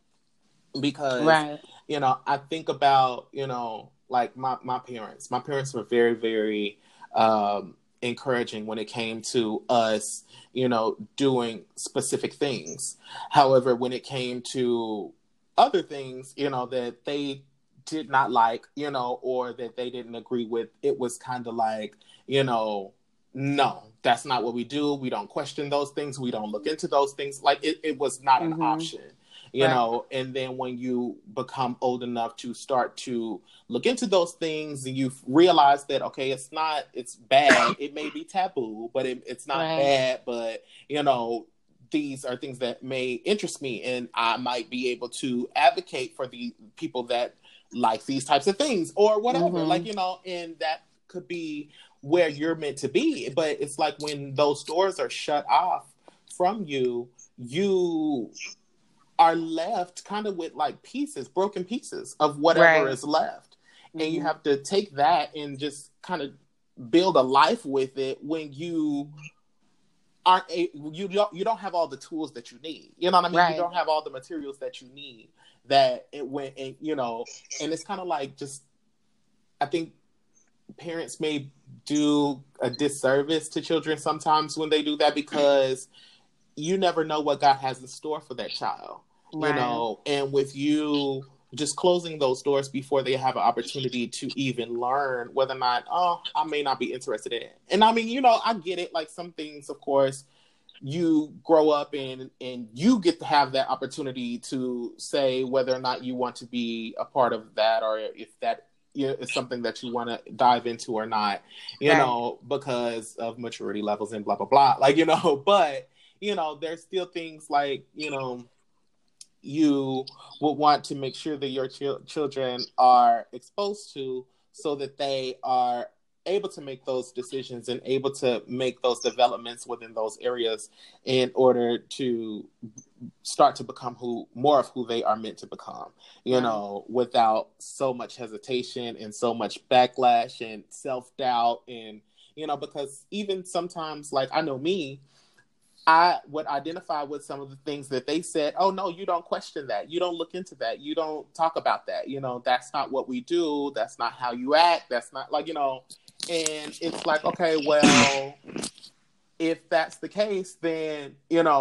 Because, you know, I think about, you know, like my parents were very, very encouraging when it came to us, you know, doing specific things. However, when it came to other things, you know, that they did not like, you know, or that they didn't agree with, it was kind of like, you know, no, that's not what we do. We don't question those things. We don't look into those things. Like it was not an option. You know, and then when you become old enough to start to look into those things, and you realize that, okay, it's bad. It may be taboo, but it's not bad. But, you know, these are things that may interest me, and I might be able to advocate for the people that like these types of things or whatever. Like, you know, and that could be where you're meant to be. But it's like when those doors are shut off from you, you are left kind of with like broken pieces of whatever is left. And you have to take that and just kind of build a life with it when you you don't have all the tools that you need. You know what I mean? Right. You don't have all the materials that you need. That it went, and and it's kind of like, just, I think parents may do a disservice to children sometimes when they do that, because you never know what God has in store for that child. Right. And with you just closing those doors before they have an opportunity to even learn whether or not, I may not be interested in it. And I mean, I get it. Like, some things, of course, you grow up and you get to have that opportunity to say whether or not you want to be a part of that, or if that is something that you want to dive into or not, because of maturity levels and blah, blah, blah. Like, but, there's still things like, you would want to make sure that your children are exposed to, so that they are able to make those decisions and able to make those developments within those areas in order to start to become more of who they are meant to become, without so much hesitation and so much backlash and self-doubt. And, because even sometimes, like, I know me, I would identify with some of the things that they said. Oh, no, you don't question that. You don't look into that. You don't talk about that. That's not what we do. That's not how you act. That's not like, and it's like, okay, well, if that's the case, then,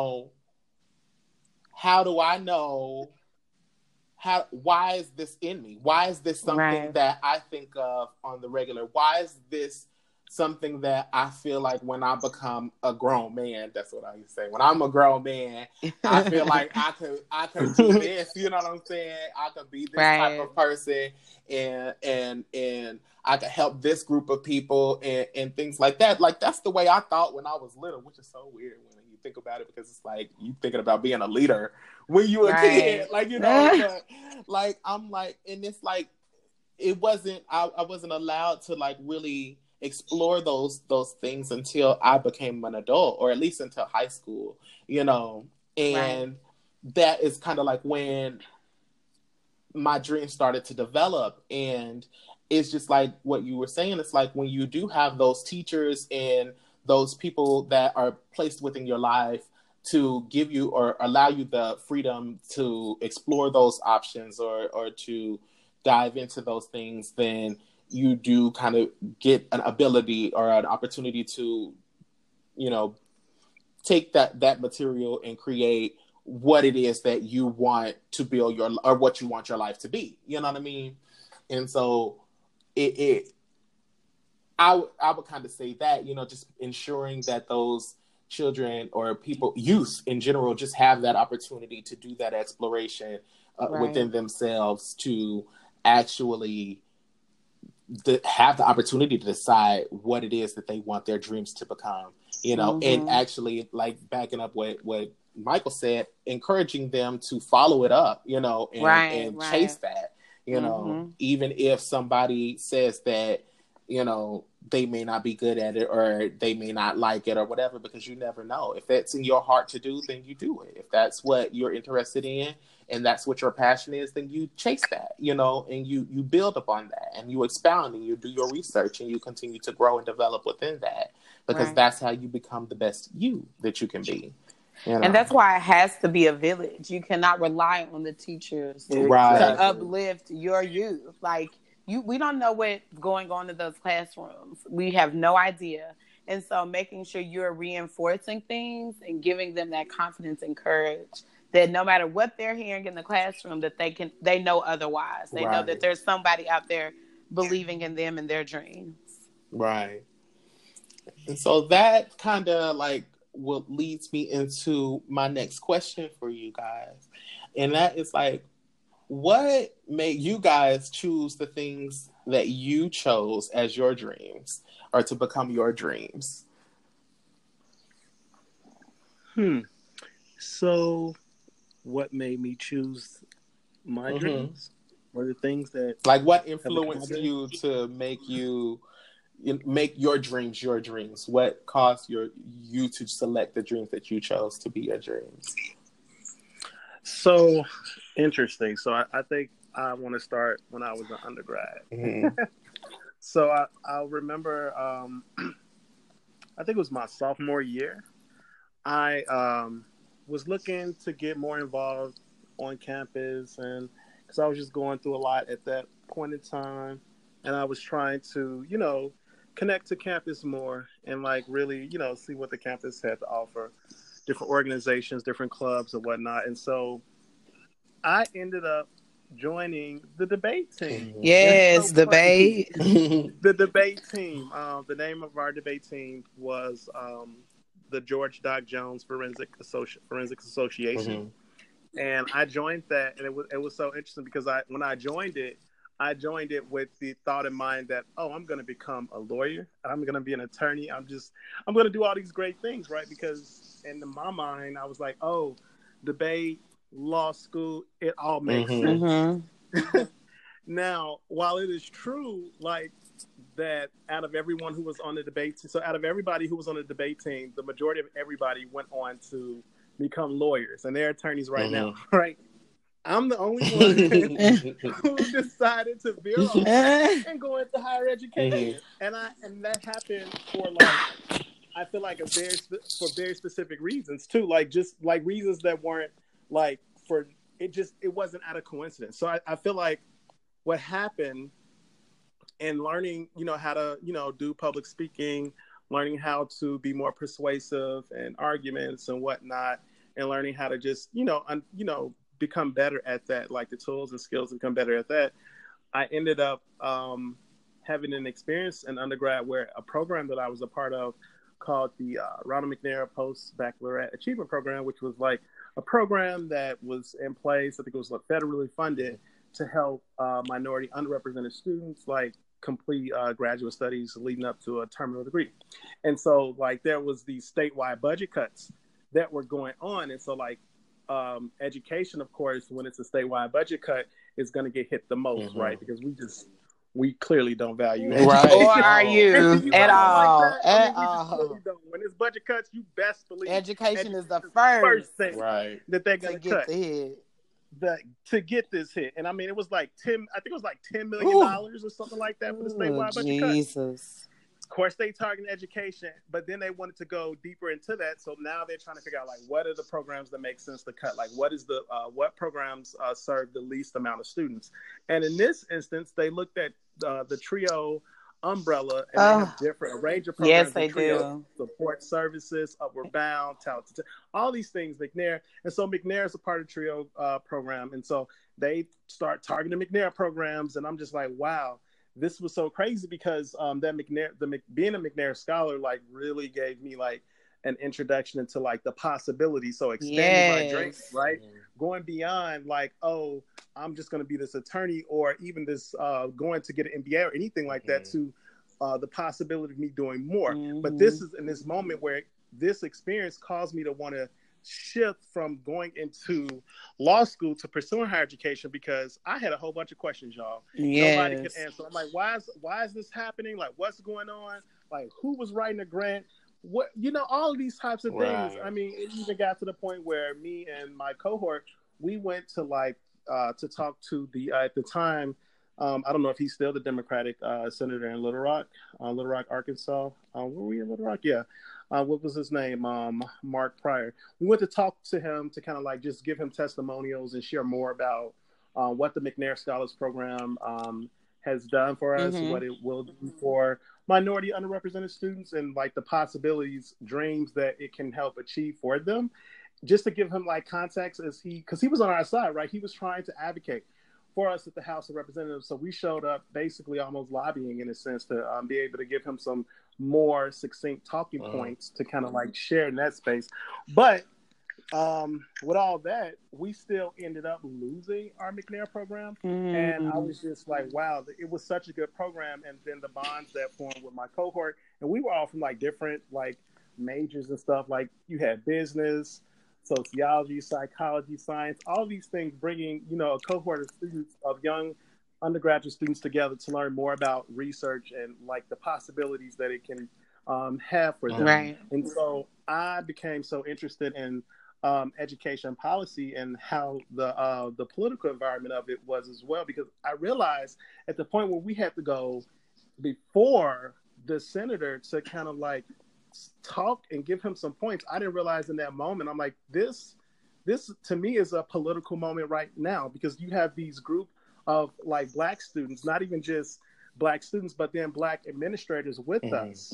how do I know why is this in me? Why is this something that I think of on the regular? Why is this something that I feel like when I become a grown man, that's what I used to say. When I'm a grown man, I feel like I could do this. You know what I'm saying? I could be this type of person, and I could help this group of people and things like that. Like, that's the way I thought when I was little, which is so weird when you think about it, because it's like you thinking about being a leader when you were a kid, like, but like, I'm like, and it's like, it wasn't, I wasn't allowed to like really explore those things until I became an adult, or at least until high school, and that is kind of like when my dreams started to develop. And it's just like what you were saying. It's like when you do have those teachers and those people that are placed within your life to give you or allow you the freedom to explore those options or to dive into those things, then you do kind of get an ability or an opportunity to, take that material and create what it is that you want to build or what you want your life to be. You know what I mean? And so I would kind of say that, just ensuring that those children or people, youth in general, just have that opportunity to do that exploration within themselves, to actually have the opportunity to decide what it is that they want their dreams to become, and actually, like, backing up what Michael said, encouraging them to follow it up, and chase that, even if somebody says that, they may not be good at it or they may not like it or whatever, because you never know. If that's in your heart to do, then you do it. If that's what you're interested in and that's what your passion is, then you chase that, and you build upon that and you expound and you do your research and you continue to grow and develop within that, because that's how you become the best you that you can be. And that's why it has to be a village. You cannot rely on the teachers to uplift your youth. Like, we don't know what's going on in those classrooms. We have no idea. And so making sure you're reinforcing things and giving them that confidence and courage that no matter what they're hearing in the classroom, that they know otherwise. They know that there's somebody out there believing in them and their dreams. Right. And so that kind of like what leads me into my next question for you guys. And that is like, what made you guys choose the things that you chose as your dreams or to become your dreams? So what made me choose my dreams? Or the things that, like, what influenced you to make your dreams your dreams? What caused you to select the dreams that you chose to be your dreams? So interesting. So I think I want to start when I was an undergrad. So I remember, I think it was my sophomore year. I was looking to get more involved on campus, and because I was just going through a lot at that point in time, and I was trying to, connect to campus more and like really, see what the campus had to offer, different organizations, different clubs, and whatnot. And so I ended up joining the debate team. Yes, so debate. The debate team. The name of our debate team was the George Doc Jones Forensics Association, and I joined that, and it was so interesting because when I joined it with the thought in mind that, oh, I'm going to become a lawyer, I'm going to be an attorney, I'm going to do all these great things, right? Because in my mind, I was like, oh, debate, law school, it all makes sense. Now, while it is true, like that out of everyone who was on the debate team, so out of everybody who was on the debate team, the majority of everybody went on to become lawyers, and they're attorneys right now, right? I'm the only one who decided to veer off and go into higher education, and that happened for like, I feel like for very specific reasons too, like just like reasons that weren't like it wasn't out of coincidence. So I feel like what happened in learning, how to, do public speaking, learning how to be more persuasive in arguments and whatnot, and learning how to just, become better at that, like the tools and skills to become better at that. I ended up having an experience in undergrad where a program that I was a part of called the Ronald McNair Post Baccalaureate Achievement Program, which was like a program that was in place. I think it was like federally funded to help minority underrepresented students like complete graduate studies leading up to a terminal degree. And so like there was these statewide budget cuts that were going on. And so like education, of course, when it's a statewide budget cut, is going to get hit the most, right? Because we clearly don't value education. Right. Or are you at all? Like at all. Really don't. When it's budget cuts, you best believe education is the first thing that they're going to cut. To get this hit. And I mean, it was like $10 million or something like that for the statewide budget cut. Of course, they targeted education, but then they wanted to go deeper into that. So now they're trying to figure out like what are the programs that make sense to cut? Like what programs serve the least amount of students? And in this instance, they looked at the TRIO umbrella, and they have a range of programs. Yes, they do. Support services, Upward Bound, Talented, all these things, McNair. And so McNair is a part of TRIO program. And so they start targeting McNair programs. And I'm just like, wow, this was so crazy because being a McNair scholar, like really gave me like an introduction into like the possibilities. So expanding my dreams, right? Going beyond like, oh, I'm just going to be this attorney or even this going to get an MBA or anything like that to the possibility of me doing more. But this is in this moment where this experience caused me to want to shift from going into law school to pursuing higher education because I had a whole bunch of questions, y'all. Nobody could answer. I'm like, why is this happening? Like, what's going on? Like, who was writing a grant? What, all of these types of things. I mean, it even got to the point where me and my cohort, we went to like to talk to the at the time. I don't know if he's still the Democratic senator in Little Rock, Arkansas. Were we in Little Rock? Yeah. What was his name? Mark Pryor. We went to talk to him to kind of like just give him testimonials and share more about what the McNair Scholars Program has done for us, what it will do for minority underrepresented students, and like the possibilities, dreams that it can help achieve for them. Just to give him like context, because he was on our side, right? He was trying to advocate for us at the House of Representatives. So we showed up basically almost lobbying in a sense to be able to give him some more succinct talking points to kind of like share in that space. But with all that, we still ended up losing our McNair program. And I was just like, wow, it was such a good program. And then the bonds that formed with my cohort, and we were all from like different like majors and stuff. Like you had business, sociology, psychology, science, all these things, bringing, a cohort of students, of young undergraduate students together to learn more about research and like the possibilities that it can have for them. Right. And so I became so interested in education policy and how the political environment of it was as well, because I realized at the point where we had to go before the senator to kind of like talk and give him some points, I didn't realize in that moment, I'm like, this to me is a political moment right now, because you have these group of like Black students, not even just Black students, but then Black administrators with us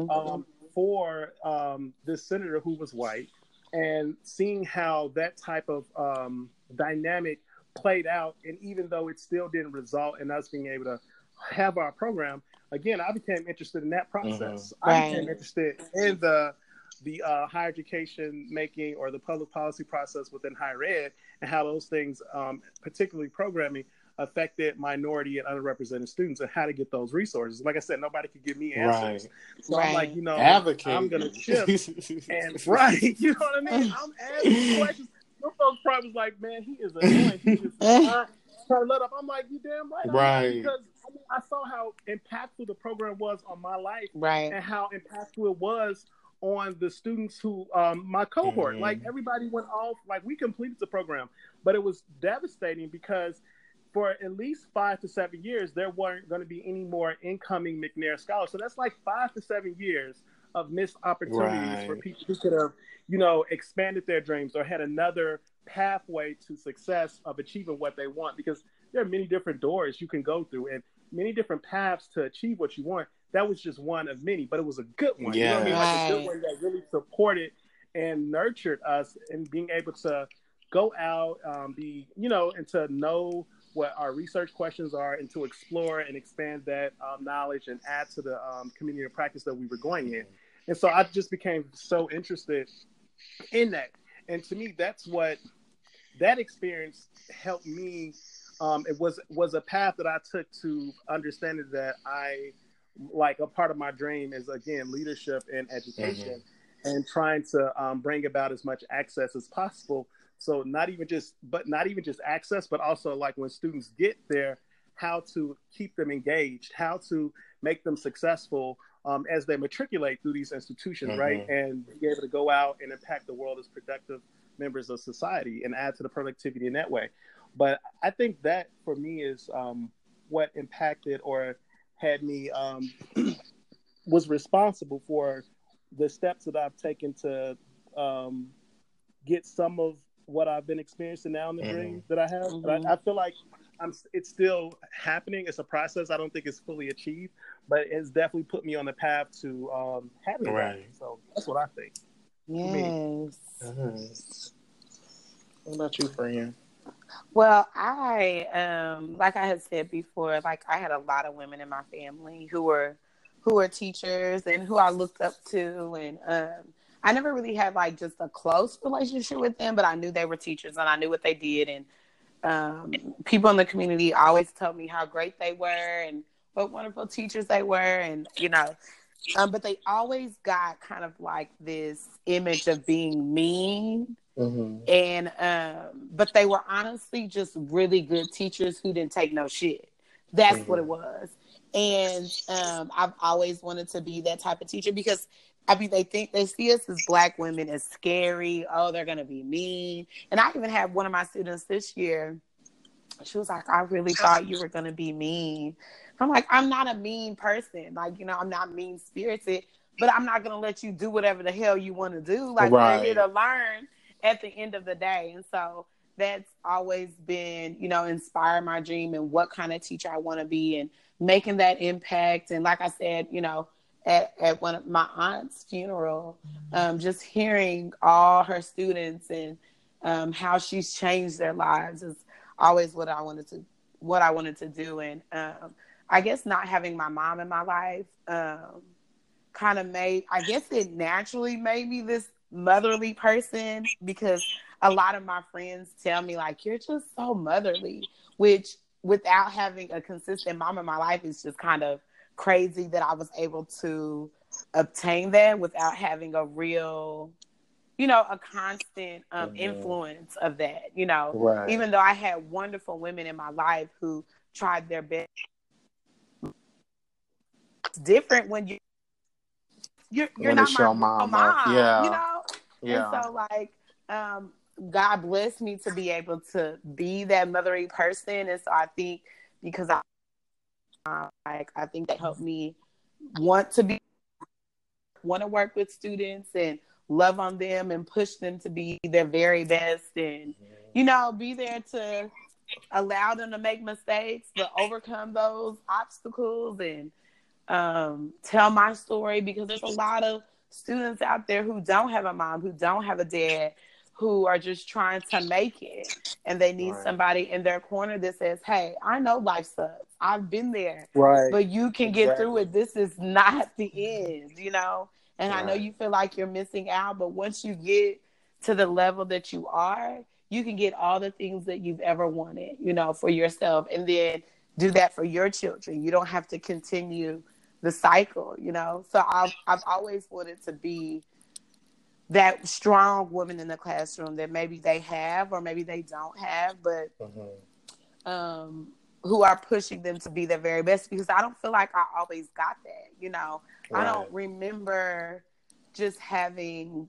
for this senator who was white, and seeing how that type of dynamic played out. And even though it still didn't result in us being able to have our program, again, I became interested in that process. I became interested in the higher education making, or the public policy process within higher ed, and how those things, particularly programming, affected minority and underrepresented students, and how to get those resources. Like I said, nobody could give me answers. So I'm like, advocate. I'm going to shift. And you know what I mean? I'm asking questions. Some folks probably was like, man, he is annoying. He just trying to let up. I'm like, you damn right. Because I saw how impactful the program was on my life, and how impactful it was on the students who, my cohort. Like, everybody went off, like, we completed the program, but it was devastating because for at least 5 to 7 years, there weren't going to be any more incoming McNair scholars. So that's like 5 to 7 years of missed opportunities for people who could have, expanded their dreams or had another pathway to success of achieving what they want. Because there are many different doors you can go through and many different paths to achieve what you want. That was just one of many, but it was a good one. You know what I mean? Like a good one that really supported and nurtured us in being able to go out, and to know what our research questions are, and to explore and expand that knowledge and add to the community of practice that we were going in. And so I just became so interested in that. And to me, that's what that experience helped me. It was a path that I took to understanding that like a part of my dream is, again, leadership and education, and trying to bring about as much access as possible. So not even just access, but also like when students get there, how to keep them engaged, how to make them successful as they matriculate through these institutions, right? And be able to go out and impact the world as productive members of society and add to the productivity in that way. But I think that for me is what impacted or had me was responsible for the steps that I've taken to get some of what I've been experiencing now in the dream that I have. But I feel like it's still happening. It's a process. I don't think it's fully achieved, but it's definitely put me on the path to having that. So that's what I think. Yes. What about you, Fran? Well, I like I had said before, like I had a lot of women in my family who were teachers and who I looked up to, and I never really had like just a close relationship with them, but I knew they were teachers and I knew what they did, and people in the community always told me how great they were and what wonderful teachers they were, and but they always got kind of like this image of being mean. And but they were honestly just really good teachers who didn't take no shit. That's what it was. And I've always wanted to be that type of teacher, because they see us as Black women as scary. Oh, they're gonna be mean. And I even had one of my students this year. She was like, I really thought you were gonna be mean. I'm like, I'm not a mean person. Like, I'm not mean spirited, but I'm not gonna let you do whatever the hell you want to do. Like, we're here to learn at the end of the day. And so that's always been, inspire my dream and what kind of teacher I want to be, and making that impact. And like I said, at one of my aunt's funeral, just hearing all her students and how she's changed their lives is always what I wanted to do. And I guess not having my mom in my life kind of it naturally made me this motherly person, because a lot of my friends tell me like, you're just so motherly, which without having a consistent mom in my life is just kind of crazy that I was able to obtain that without having a real, a constant influence of that, even though I had wonderful women in my life who tried their best. It's different when you're not my mom, And so like, God blessed me to be able to be that mothering person. And so I think because I think that helped me want to be want to work with students and love on them and push them to be their very best and, be there to allow them to make mistakes, but overcome those obstacles and tell my story, because there's a lot of students out there who don't have a mom, who don't have a dad, who are just trying to make it. And they need somebody in their corner that says, hey, I know life sucks. I've been there. Right. But you can get through it. This is not the end, And I know you feel like you're missing out, but once you get to the level that you are, you can get all the things that you've ever wanted, for yourself. And then do that for your children. You don't have to continue the cycle, So I've always wanted to be that strong woman in the classroom that maybe they have or maybe they don't have, but who are pushing them to be their very best, because I don't feel like I always got that, I don't remember just having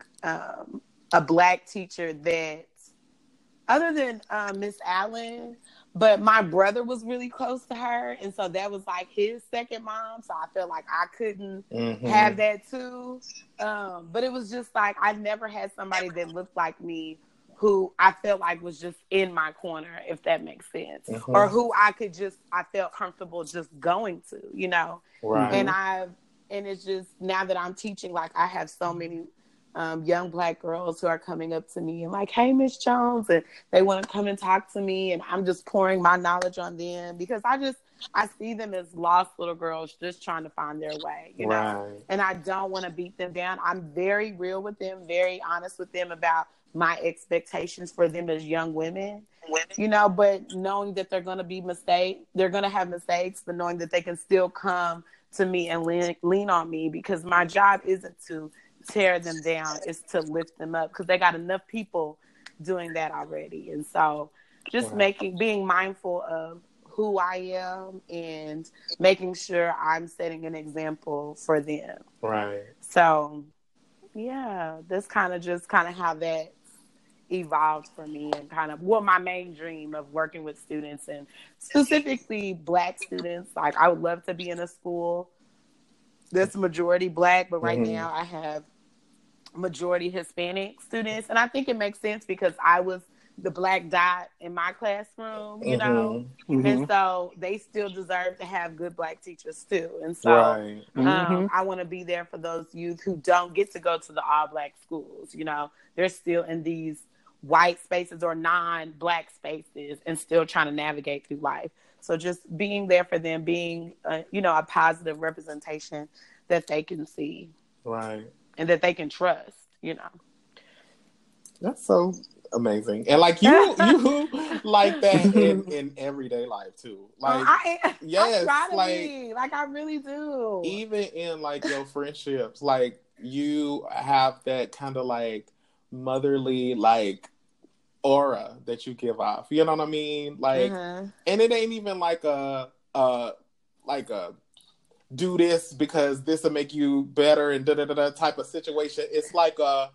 a Black teacher that, other than Miss Allen, but my brother was really close to her, and so that was like his second mom, so I felt like I couldn't have that too. But it was just like I never had somebody that looked like me who I felt like was just in my corner, if that makes sense, or who I felt comfortable just going to, Right. And it's just, now that I'm teaching, like I have so many young Black girls who are coming up to me and like, hey, Miss Jones, and they want to come and talk to me, and I'm just pouring my knowledge on them, because I see them as lost little girls just trying to find their way, Right. And I don't want to beat them down. I'm very real with them, very honest with them about my expectations for them as young women, but knowing that they're going to have mistakes, but knowing that they can still come to me and lean on me, because my job isn't to tear them down, is to lift them up, because they got enough people doing that already. And so just being mindful of who I am and making sure I'm setting an example for them. Right. So yeah, that's kind of how that evolved for me, and kind of my main dream of working with students, and specifically Black students. Like I would love to be in a school that's majority Black, but right now I have majority Hispanic students, and I think it makes sense because I was the Black dot in my classroom, and so they still deserve to have good Black teachers too. And so I want to be there for those youth who don't get to go to the all Black schools. They're still in these white spaces or non-Black spaces and still trying to navigate through life. So just being there for them, being a positive representation that they can see, right, and that they can trust. That's so amazing, and like you like that in everyday life too. Like I try to be. Like I really do. Even in like your friendships, like you have that kind of like motherly like aura that you give off. You know what I mean? Like, and it ain't even like a do this because this will make you better and da type of situation. It's like a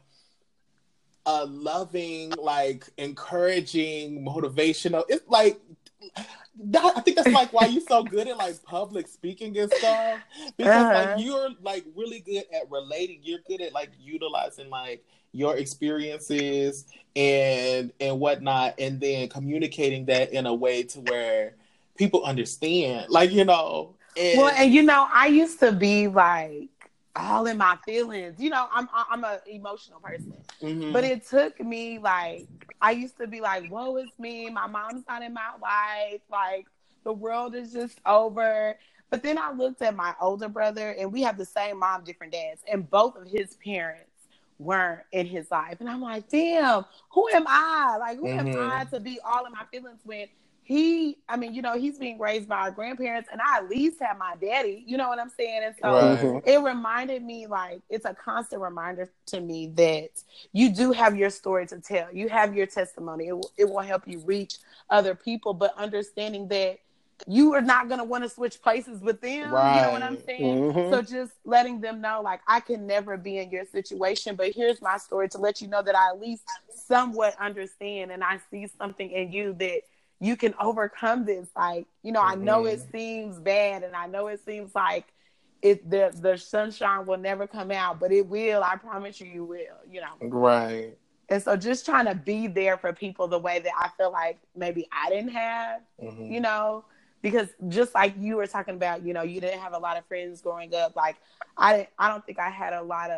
loving, like encouraging, motivational. It's like I think that's like why you're so good at like public speaking and stuff, because like you're like really good at relating. You're good at like utilizing like your experiences and whatnot, and then communicating that in a way to where people understand. Like and I used to be like all in my feelings. I'm an emotional person. But it took me like, I used to be like, woe is me. My mom's not in my life. Like the world is just over. But then I looked at my older brother, and we have the same mom, different dads, and both of his parents weren't in his life. And I'm like, damn, who am I? Like, who am I to be all in my feelings when he's being raised by our grandparents, and I at least have my daddy, you know what I'm saying? And so it reminded me, like, it's a constant reminder to me that you do have your story to tell. You have your testimony. It will help you reach other people, but understanding that you are not going to want to switch places with them. Right. You know what I'm saying? So just letting them know, like, I can never be in your situation, but here's my story to let you know that I at least somewhat understand, and I see something in you that you can overcome this. Like, I know it seems bad, and I know it seems like the sunshine will never come out, but it will. I promise you, you will. You know. Right. And so just trying to be there for people the way that I feel like maybe I didn't have, you know, because just like you were talking about, you know, you didn't have a lot of friends growing up. Like I don't think I had a lot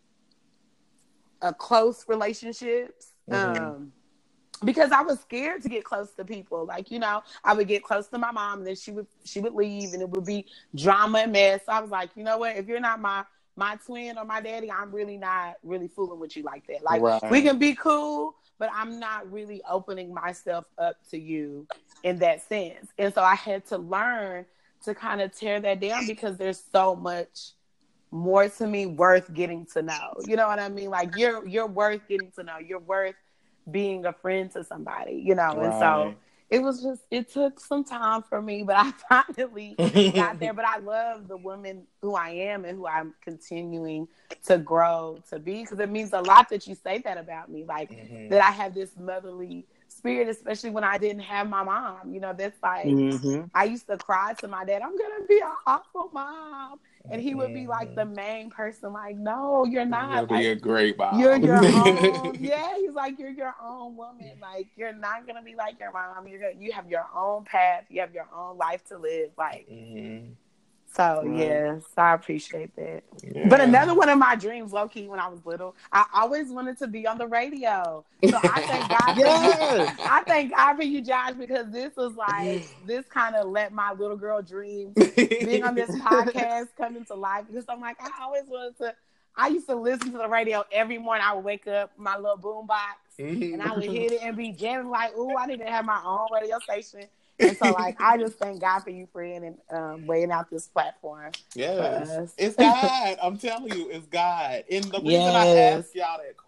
of close relationships. Because I was scared to get close to people. Like, you know, I would get close to my mom and then she would leave and it would be drama and mess. So I was like, you know what, if you're not my twin or my daddy, I'm really not really fooling with you like that. Like we can be cool, but I'm not really opening myself up to you in that sense. And so I had to learn to kind of tear that down because there's so much more to me worth getting to know. You know what I mean? Like you're worth getting to know. You're worth being a friend to somebody, you know. And so it took some time for me, but I finally got there. But I love the woman who I am and who I'm continuing to grow to be, because it means a lot that you say that about me, like that I have this motherly spirit, especially when I didn't have my mom. You know, that's like I used to cry to my dad, I'm gonna be an awful mom. And he would be like the main person, like, no, you're not. You'll be a great mom. You're your own. Yeah, he's like, you're your own woman. Like, you're not gonna be like your mom. You have your own path. You have your own life to live. Like, so yes, I appreciate that. Yeah. But another one of my dreams, low key, when I was little, I always wanted to be on the radio. So I thank God. I thank God for you, Josh, because this was like this kind of let my little girl dreams being on this podcast come into life. Because I'm like, I always wanted to. I used to listen to the radio every morning. I would wake up, my little boom box, and I would hit it and be jamming like, "Ooh, I need to have my own radio station." And so, like, I just thank God for you, friend, and laying out this platform. Yes, it's God. I'm telling you, it's God. And the reason I asked y'all that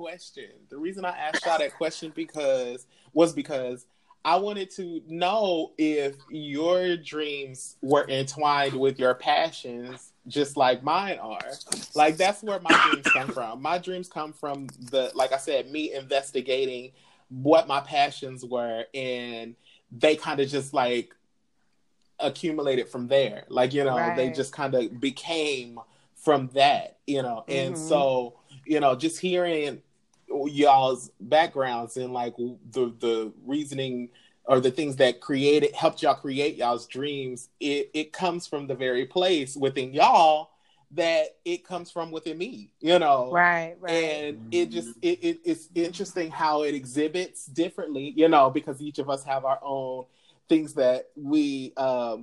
question, because I wanted to know if your dreams were entwined with your passions, just like mine are. Like, that's where my dreams come from. My dreams come from like I said, me investigating what my passions were, and they kind of just like accumulated from there. Like, you know, they just kind of became from that, you know. And so, you know, just hearing y'all's backgrounds and like the reasoning or the things that helped y'all create y'all's dreams, it comes from the very place within y'all that it comes from within me, you know. Right. And it's interesting how it exhibits differently, you know, because each of us have our own things that we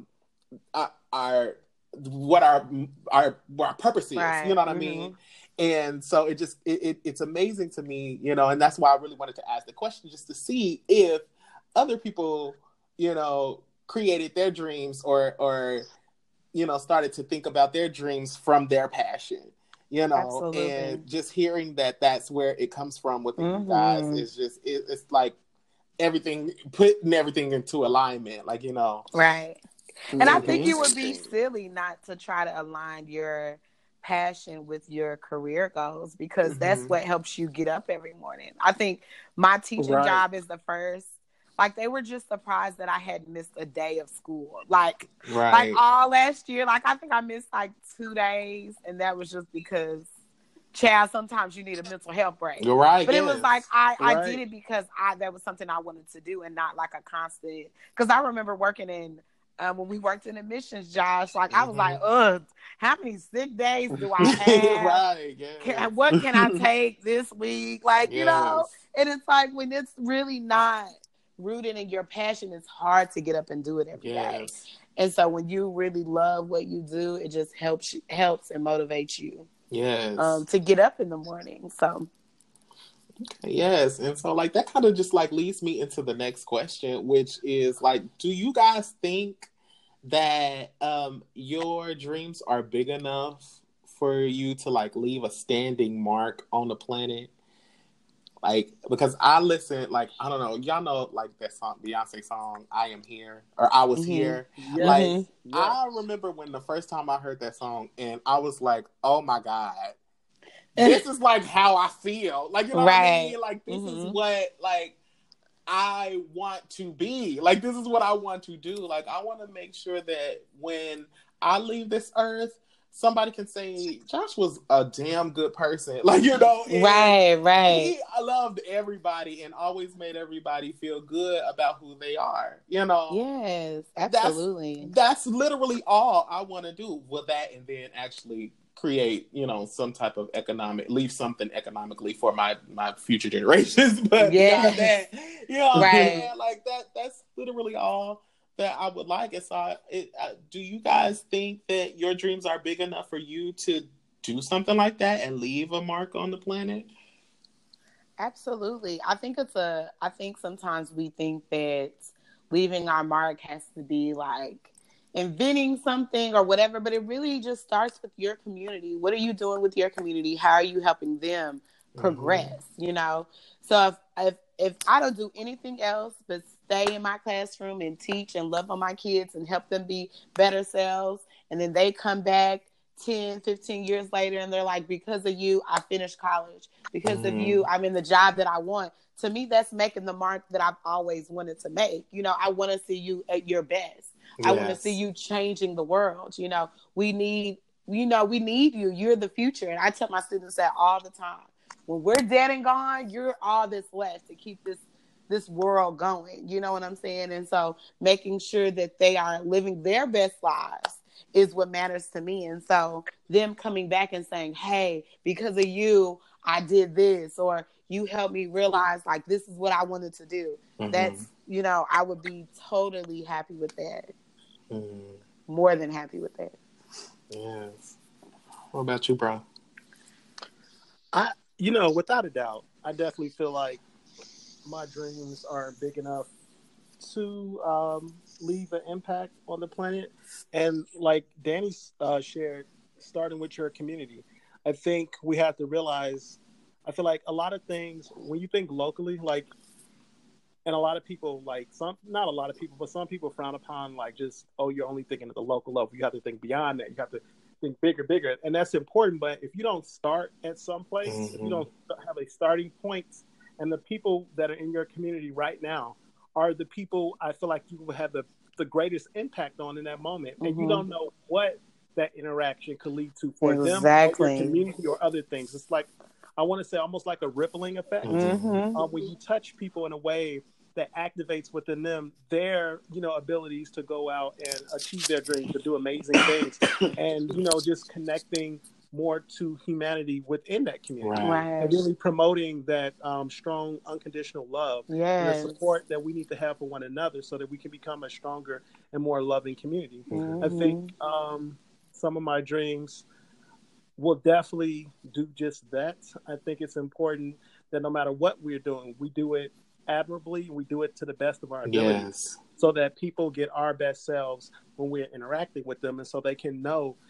what our purpose is, you know what I mean? And so it's amazing to me, you know, and that's why I really wanted to ask the question, just to see if other people, you know, created their dreams or you know, started to think about their dreams from their passion, you know. Absolutely. And just hearing that that's where it comes from within you guys is just, it's like putting everything into alignment, like, you know. Right. And I think it would be silly not to try to align your passion with your career goals, because that's what helps you get up every morning. I think my teaching job is the first. Like, they were just surprised that I had missed a day of school. Like all last year. Like, I think I missed like 2 days. And that was just because, child, sometimes you need a mental health break. You're right. But it was like, I did it because that was something I wanted to do and not like a constant. Because I remember working in, when we worked in admissions, Josh, like I was like, how many sick days do I have? What can I take this week? Like, you know, and it's like when it's really not rooted in your passion, it's hard to get up and do it every day. And so when you really love what you do, it just helps and motivates you. To get up in the morning. So yes. And so like that kind of just like leads me into the next question, which is like, do you guys think that your dreams are big enough for you to like leave a standing mark on the planet? Like, because I listen, like, I don't know, y'all know, like, that song, Beyonce song, I Am Here, or I Was Here. Like, I remember when the first time I heard that song, and I was like, oh my God, this is, like, how I feel. Like, you know what I mean? Like, this is what, like, I want to be. Like, this is what I want to do. Like, I want to make sure that when I leave this earth, somebody can say Josh was a damn good person. Like, you know, right. He loved everybody and always made everybody feel good about who they are. You know, yes, absolutely. That's literally all I want to do with that, and then actually create, you know, some type of leave something economically for my future generations. But beyond that, you know, right? Like that's literally all that I would like. And so, do you guys think that your dreams are big enough for you to do something like that and leave a mark on the planet? Absolutely. I think sometimes we think that leaving our mark has to be like inventing something or whatever, but it really just starts with your community. What are you doing with your community? How are you helping them progress? You know? So if I don't do anything else but stay in my classroom and teach and love on my kids and help them be better selves, and then they come back 10, 15 years later and they're like, because of you, I finished college. Because of you, I'm in the job that I want. To me, that's making the mark that I've always wanted to make. You know, I want to see you at your best. Yes. I want to see you changing the world. You know, we need you. You're the future. And I tell my students that all the time. When we're dead and gone, you're all that's left to keep this world going. You know what I'm saying? And so making sure that they are living their best lives is what matters to me. And so them coming back and saying, hey, because of you, I did this, or you helped me realize like this is what I wanted to do. That's, you know, I would be totally happy with that. More than happy with that. Yes. What about you, bro? You know, without a doubt, I definitely feel like my dreams are big enough to leave an impact on the planet. And like Danny shared, starting with your community, I think we have to realize, I feel like a lot of things, when you think locally, like, and a lot of people, like not a lot of people, but some people frown upon like just, oh, you're only thinking at the local level. You have to think beyond that. You have to think bigger. And that's important. But if you don't start at some place, if you don't have a starting point, and the people that are in your community right now are the people I feel like you will have the greatest impact on in that moment. And you don't know what that interaction could lead to for them or your community or other things. It's like, I want to say almost like a rippling effect. When you touch people in a way that activates within them their, you know, abilities to go out and achieve their dreams, to do amazing things, and, you know, just connecting more to humanity within that community, and really promoting that strong unconditional love and the support that we need to have for one another so that we can become a stronger and more loving community. I think some of my dreams will definitely do just that. I think it's important that no matter what we're doing, we do it admirably, we do it to the best of our abilities, so that people get our best selves when we're interacting with them, and so they can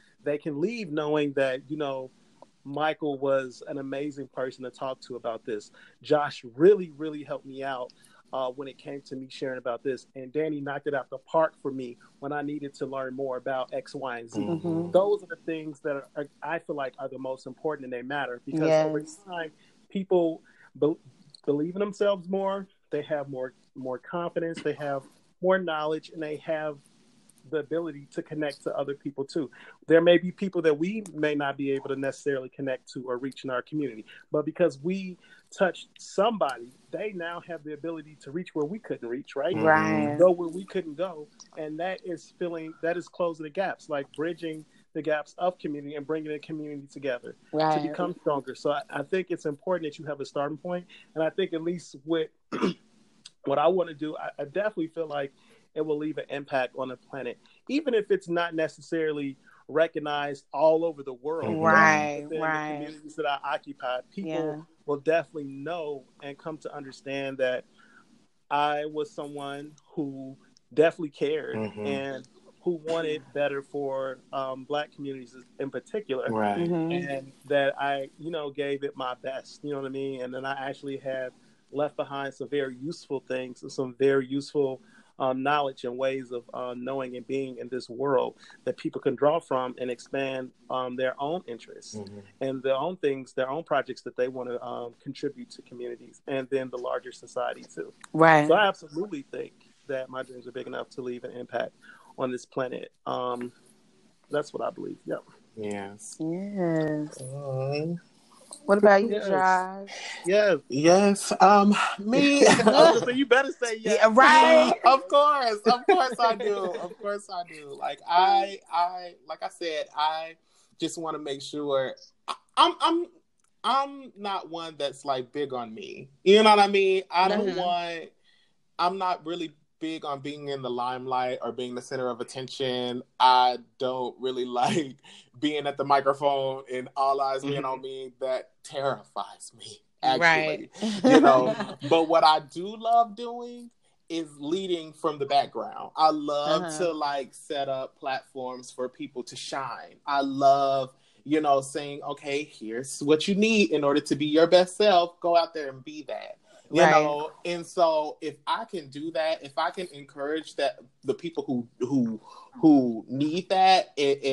leave knowing that, you know, Michael was an amazing person to talk to about this. Josh really, really helped me out when it came to me sharing about this. And Danny knocked it out the park for me when I needed to learn more about X, Y, and Z. Those are the things that I feel like are the most important, and they matter because over time, people believe in themselves more. They have more confidence. They have more knowledge, and they have the ability to connect to other people too. There may be people that we may not be able to necessarily connect to or reach in our community, but because we touched somebody, they now have the ability to reach where we couldn't reach, right? Go where we couldn't go. And that is closing the gaps, like bridging the gaps of community and bringing the community together to become stronger. So I think it's important that you have a starting point. And I think at least with what I want to do, I definitely feel like it will leave an impact on the planet, even if it's not necessarily recognized all over the world. The communities that I occupy, people will definitely know and come to understand that I was someone who definitely cared and who wanted better for Black communities in particular, and that I, you know, gave it my best. You know what I mean? And then I actually have left behind some very useful things and some very useful knowledge and ways of knowing and being in this world that people can draw from and expand their own interests and their own things, their own projects that they want to contribute to communities and then the larger society too. So I absolutely think that my dreams are big enough to leave an impact on this planet. That's what I believe. Yep. Yes. Yes. What about you, Josh? Yes. Yes. Me. I was gonna say you better say yes. Yeah, right. Of course I do. Of course I do. Like like I said, I just want to make sure I'm not one that's like big on me. You know what I mean? I'm not really big on being in the limelight or being the center of attention. I don't really like being at the microphone and all eyes being on me. That terrifies me, actually. Right. But what I do love doing is leading from the background. I love to like set up platforms for people to shine. I love, saying, okay, here's what you need in order to be your best self. Go out there and be that. And so if I can do that, if I can encourage that, the people who need that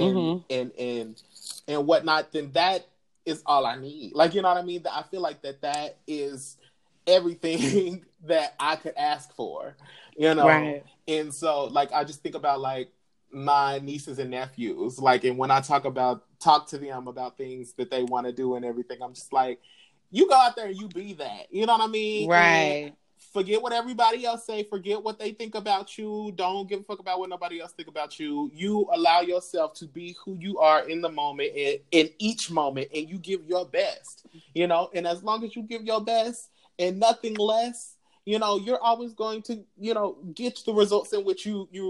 and whatnot, then that is all I need. Like, you know what I mean? I feel like that is everything that I could ask for, Right. And so like I just think about like my nieces and nephews, like, and when I talk to them about things that they want to do and everything, I'm just like, you go out there and you be that. You know what I mean? Right. And forget what everybody else say. Forget what they think about you. Don't give a fuck about what nobody else think about you. You allow yourself to be who you are in the moment, in each moment, and you give your best. And as long as you give your best and nothing less, you're always going to, get the results in which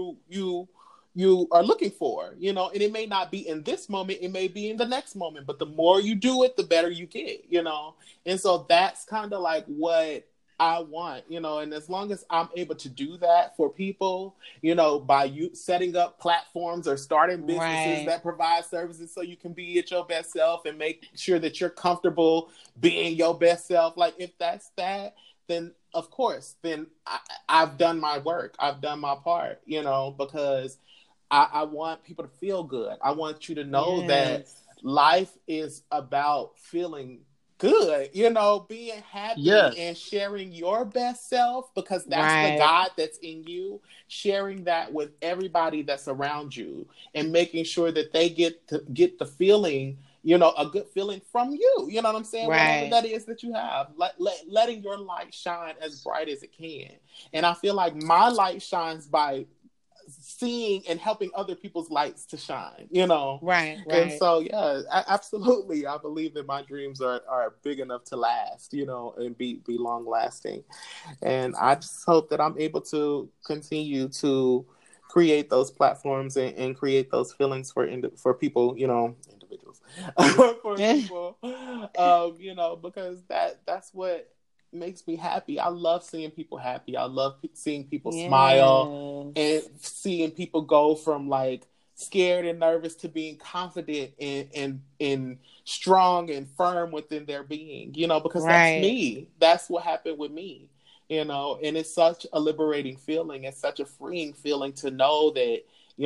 you are looking for, and it may not be in this moment, it may be in the next moment, but the more you do it, the better you get, and so that's kind of like what I want, and as long as I'm able to do that for people, by you setting up platforms or starting businesses that provide services so you can be at your best self and make sure that you're comfortable being your best self, like if that's that, then of course, then I've done my work, I've done my part, because I want people to feel good. I want you to know that life is about feeling good, being happy and sharing your best self, because that's the God that's in you, sharing that with everybody that's around you and making sure that they get the feeling, a good feeling from you. You know what I'm saying? Whatever that is that you have, letting your light shine as bright as it can. And I feel like my light shines by seeing and helping other people's lights to shine, Right. And so, yeah, absolutely. I believe that my dreams are big enough to last, and be long lasting. And I just hope that I'm able to continue to create those platforms and create those feelings for people, individuals, for people, because that's what makes me happy. I love seeing people happy. I love seeing people smile and seeing people go from like scared and nervous to being confident and strong and firm within their being, because that's me. That's what happened with me, and it's such a liberating feeling. It's such a freeing feeling to know that,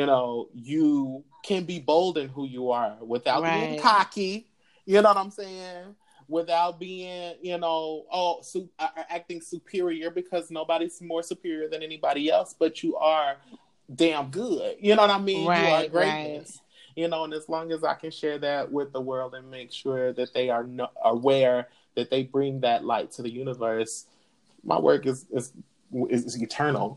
you can be bold in who you are without being cocky. You know what I'm saying? Without being, acting superior, because nobody's more superior than anybody else, but you are damn good. You know what I mean? You are greatness. And as long as I can share that with the world and make sure that they are aware that they bring that light to the universe, my work is eternal.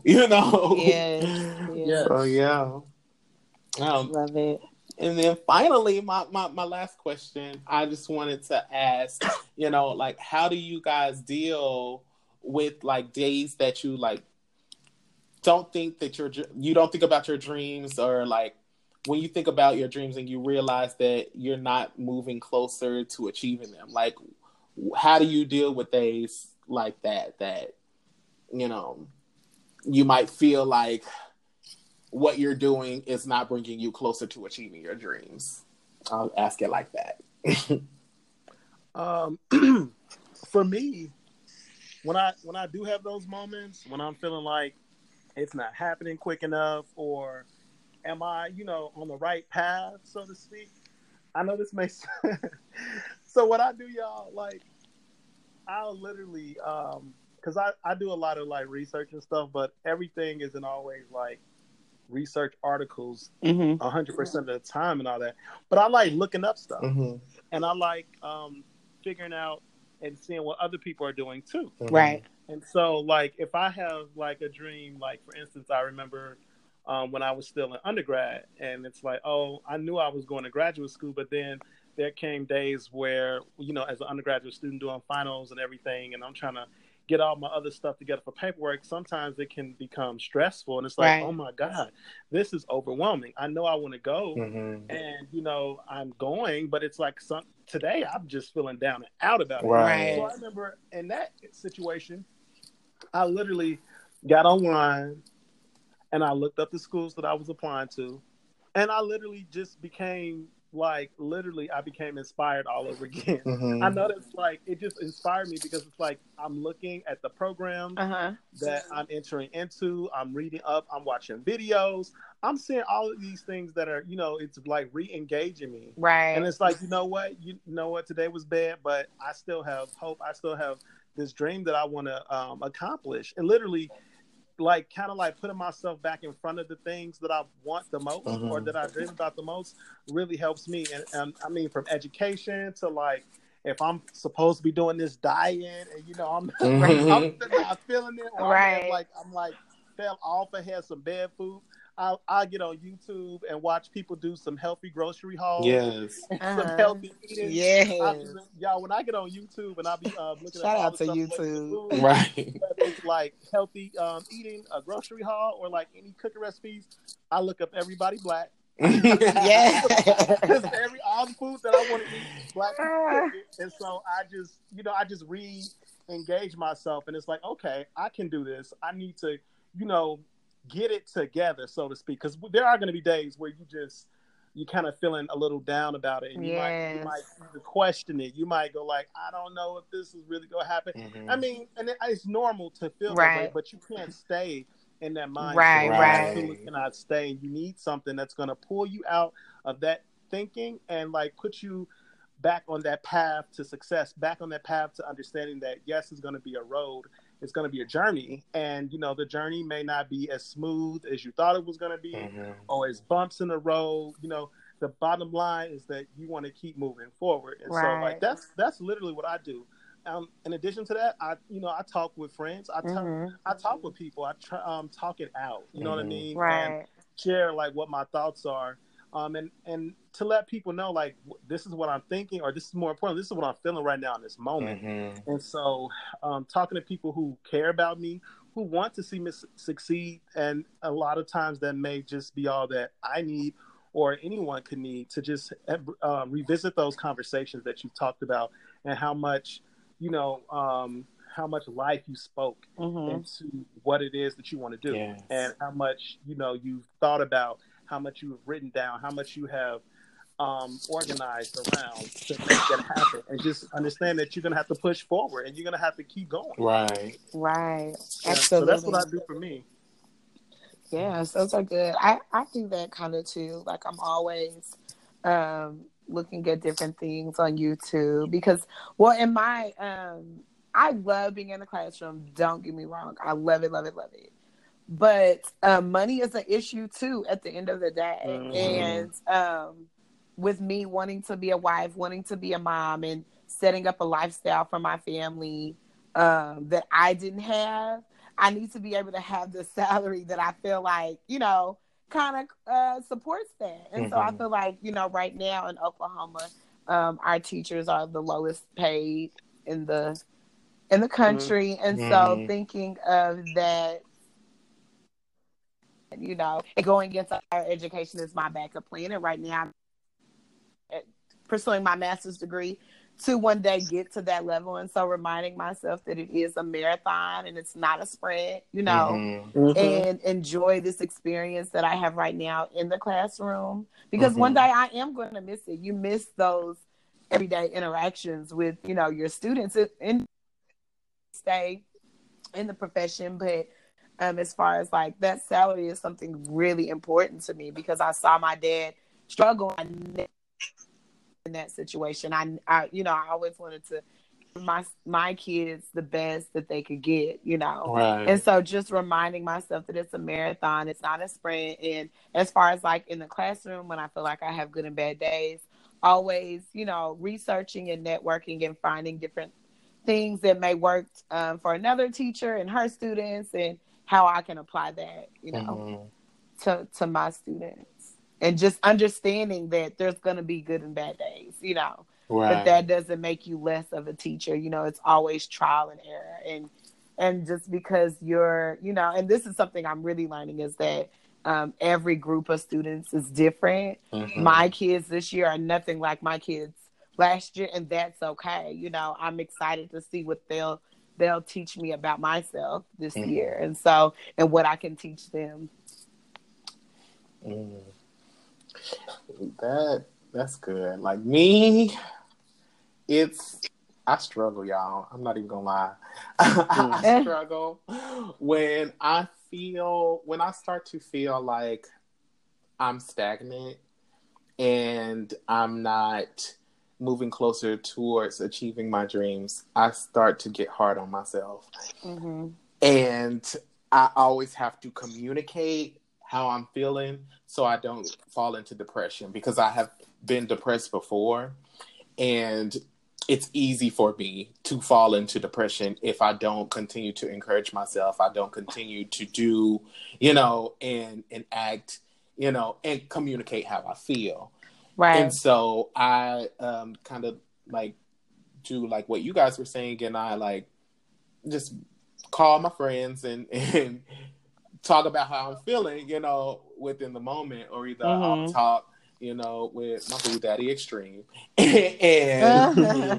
Yes. So yeah. Love it. And then finally, my last question, I just wanted to ask, like, how do you guys deal with like days that you like don't think that you don't think about your dreams, or like when you think about your dreams and you realize that you're not moving closer to achieving them? Like, how do you deal with days like that you might feel like what you're doing is not bringing you closer to achieving your dreams? I'll ask it like that. For me, when I do have those moments, when I'm feeling like it's not happening quick enough, or am I, on the right path, so to speak? I know this makes so what I do, y'all, like, I'll literally, because I do a lot of like research and stuff, but everything isn't always like research articles 100% of the time and all that. But I like looking up stuff, and I like figuring out and seeing what other people are doing too. Right. And so, like, if I have like a dream, like for instance, I remember when I was still in undergrad, and it's like, oh, I knew I was going to graduate school, but then there came days where, you know, as an undergraduate student doing finals and everything, and I'm trying to get all my other stuff together for paperwork, sometimes it can become stressful. And it's like, oh my God, this is overwhelming. I know I want to go and, you know, I'm going, but it's like today I'm just feeling down and out about it. Right. So I remember in that situation, I literally got online and I looked up the schools that I was applying to, and I literally just became I became inspired all over again. I know that's like, it just inspired me because it's like, I'm looking at the program that I'm entering into, I'm reading up, I'm watching videos, I'm seeing all of these things that are, you know, it's like re-engaging me. Right. And it's like, you know what, today was bad, but I still have hope. I still have this dream that I want to accomplish. And literally, like, kind of like putting myself back in front of the things that I want the most or that I dream about the most really helps me. And I mean, from education to like, if I'm supposed to be doing this diet and, you know, I'm not feeling it, or I'm like fell off and had some bad food, I'll get on YouTube and watch people do some healthy grocery hauls. Yes. Some healthy eating. Yes. Y'all, when I get on YouTube and I'll be looking Shout at all out the to stuff YouTube. Food, right. whether it's like healthy eating, a grocery haul, or like any cooking recipes, I look up Everybody Black. Yeah. Just all the food that I want to eat, Black people cook it. And so I just re-engage myself, and it's like, okay, I can do this. I need to, you know, get it together, so to speak, because there are going to be days where you kind of feeling a little down about it, and you might question it. You might go like, I don't know if this is really going to happen. I mean, and it's normal to feel that way, but you can't stay in that mindset. Right. Absolutely cannot stay. You need something that's going to pull you out of that thinking and like put you back on that path to success, back on that path to understanding that yes, it's going to be a road. It's going to be a journey, and you know the journey may not be as smooth as you thought it was going to be, or as bumps in the road. You know, the bottom line is that you want to keep moving forward, and so like that's literally what I do. In addition to that, I talk with friends. I talk with people. I try talk it out. You know what I mean? And share like what my thoughts are. And to let people know, like, this is what I'm thinking, or this is more important, this is what I'm feeling right now in this moment. And so talking to people who care about me, who want to see me succeed, and a lot of times that may just be all that I need or anyone could need to just revisit those conversations that you talked about, and how much, how much life you spoke into what it is that you want to do, and how much, you've thought about, how much you have written down, how much you have organized around to make that happen, and just understand that you're going to have to push forward and you're going to have to keep going. Right. Absolutely. So that's what I do for me. Yes, those are good. I do that kind of too. Like, I'm always looking at different things on YouTube because, well, in my, I love being in the classroom. Don't get me wrong. I love it, love it, love it. But money is an issue too at the end of the day. And with me wanting to be a wife, wanting to be a mom, and setting up a lifestyle for my family that I didn't have, I need to be able to have the salary that I feel like, kind of supports that. And so I feel like, right now in Oklahoma, our teachers are the lowest paid in the country. And so thinking of that, going into higher education is my backup plan. And right now I'm pursuing my master's degree to one day get to that level. And so reminding myself that it is a marathon and it's not a sprint, and enjoy this experience that I have right now in the classroom. Because one day I am going to miss it. You miss those everyday interactions with, your students, and stay in the profession. But as far as like that salary is something really important to me because I saw my dad struggle in that situation. I always wanted to my kids the best that they could get, Right. And so just reminding myself that it's a marathon, it's not a sprint. And as far as like in the classroom, when I feel like I have good and bad days, always, researching and networking and finding different things that may work for another teacher and her students, and how I can apply that, to my students, and just understanding that there's going to be good and bad days, Right. but that doesn't make you less of a teacher. It's always trial and error. And just because you're, and this is something I'm really learning, is that every group of students is different. My kids this year are nothing like my kids last year, and that's okay. I'm excited to see what they'll teach me about myself this year, and what I can teach them. That's good. Like me, I struggle, y'all. I'm not even gonna lie. I struggle when I start to feel like I'm stagnant and I'm not moving closer towards achieving my dreams. I start to get hard on myself. And I always have to communicate how I'm feeling so I don't fall into depression, because I have been depressed before, and it's easy for me to fall into depression if I don't continue to encourage myself. I don't continue to do, and act, and communicate how I feel. Right. And so I kind of like do like what you guys were saying, and I like just call my friends and talk about how I'm feeling, within the moment, or either I'll talk, with my boo daddy Extreme and,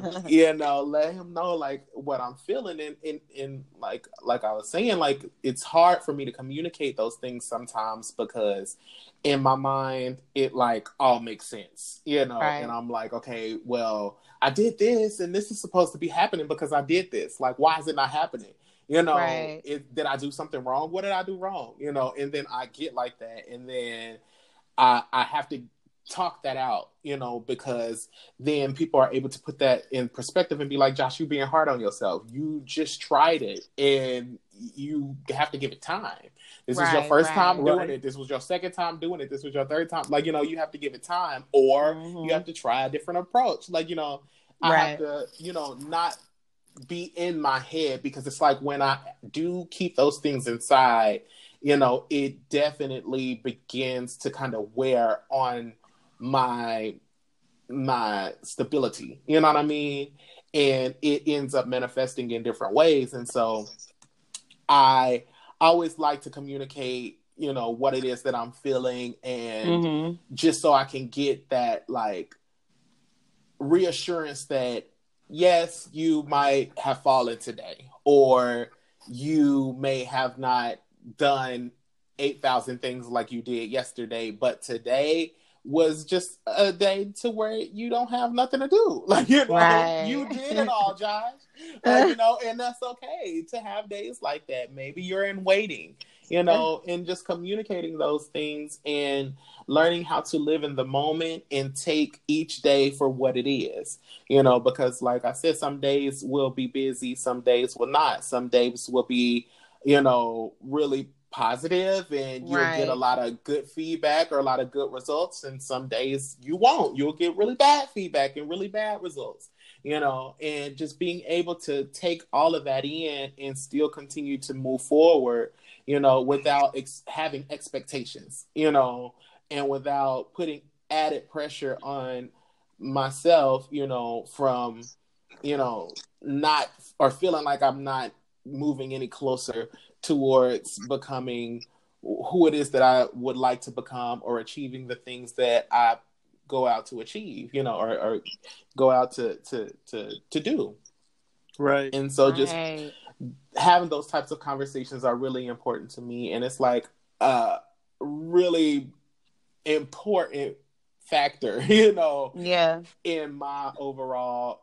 let him know like what I'm feeling. And like I was saying, like, it's hard for me to communicate those things sometimes, because in my mind, it like all makes sense, Right. And I'm like, okay, well, I did this and this is supposed to be happening because I did this. Like, why is it not happening? Right. Did I do something wrong? What did I do wrong? And then I get like that. And then I have to talk that out, because then people are able to put that in perspective and be like, Josh, you being hard on yourself. You just tried it and you have to give it time. This was your first time doing it. This was your second time doing it. This was your third time. Like, you have to give it time, or you have to try a different approach. Like, I have to, not be in my head, because it's like when I do keep those things inside, it definitely begins to kind of wear on my stability, you know what I mean? And it ends up manifesting in different ways. And so I always like to communicate, what it is that I'm feeling, and just so I can get that like reassurance that, yes, you might have fallen today, or you may have not done 8,000 things like you did yesterday, but today was just a day to where you don't have nothing to do. Like, you did it all, Josh. Like, and that's okay to have days like that. Maybe you're in waiting, and just communicating those things and learning how to live in the moment and take each day for what it is, because like I said, some days will be busy, some days will not. Some days will be, really positive and you'll get a lot of good feedback or a lot of good results, and some days you won't. You'll get really bad feedback and really bad results, and just being able to take all of that in and still continue to move forward, without having expectations, and without putting added pressure on myself, from, not, or feeling like I'm not moving any closer towards becoming who it is that I would like to become, or achieving the things that I go out to achieve, or go out to do. Right. And so just having those types of conversations are really important to me. And it's like a really important factor, in my overall,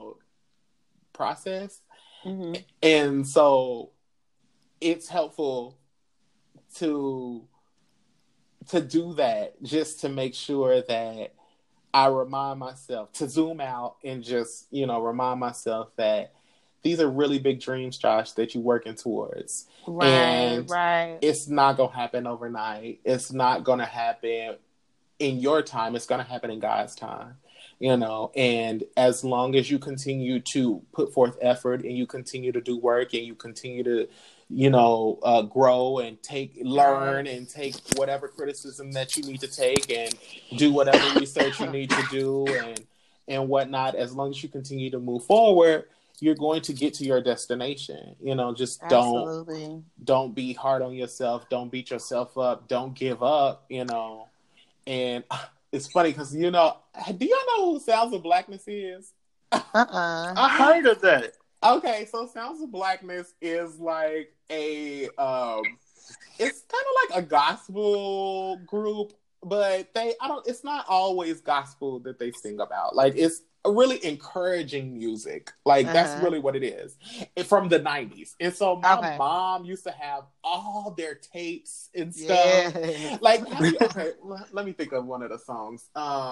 process. And so it's helpful to do that, just to make sure that I remind myself to zoom out and just, remind myself that these are really big dreams, Josh, that you're working towards. And it's not going to happen overnight. It's not going to happen in your time. It's going to happen in God's time. And as long as you continue to put forth effort and you continue to do work and you continue to, grow and learn and take whatever criticism that you need to take and do whatever research you need to do and whatnot, as long as you continue to move forward, you're going to get to your destination. Just don't be hard on yourself. Don't beat yourself up. Don't give up, And it's funny because, do y'all know who Sounds of Blackness is? I heard of that. Okay, so Sounds of Blackness is like it's kind of like a gospel group, but it's not always gospel that they sing about. Like, it's really encouraging music. Like, that's really what it is. From the 90s. And so my mom used to have all their tapes and stuff. Yeah. Like, let me think of one of the songs.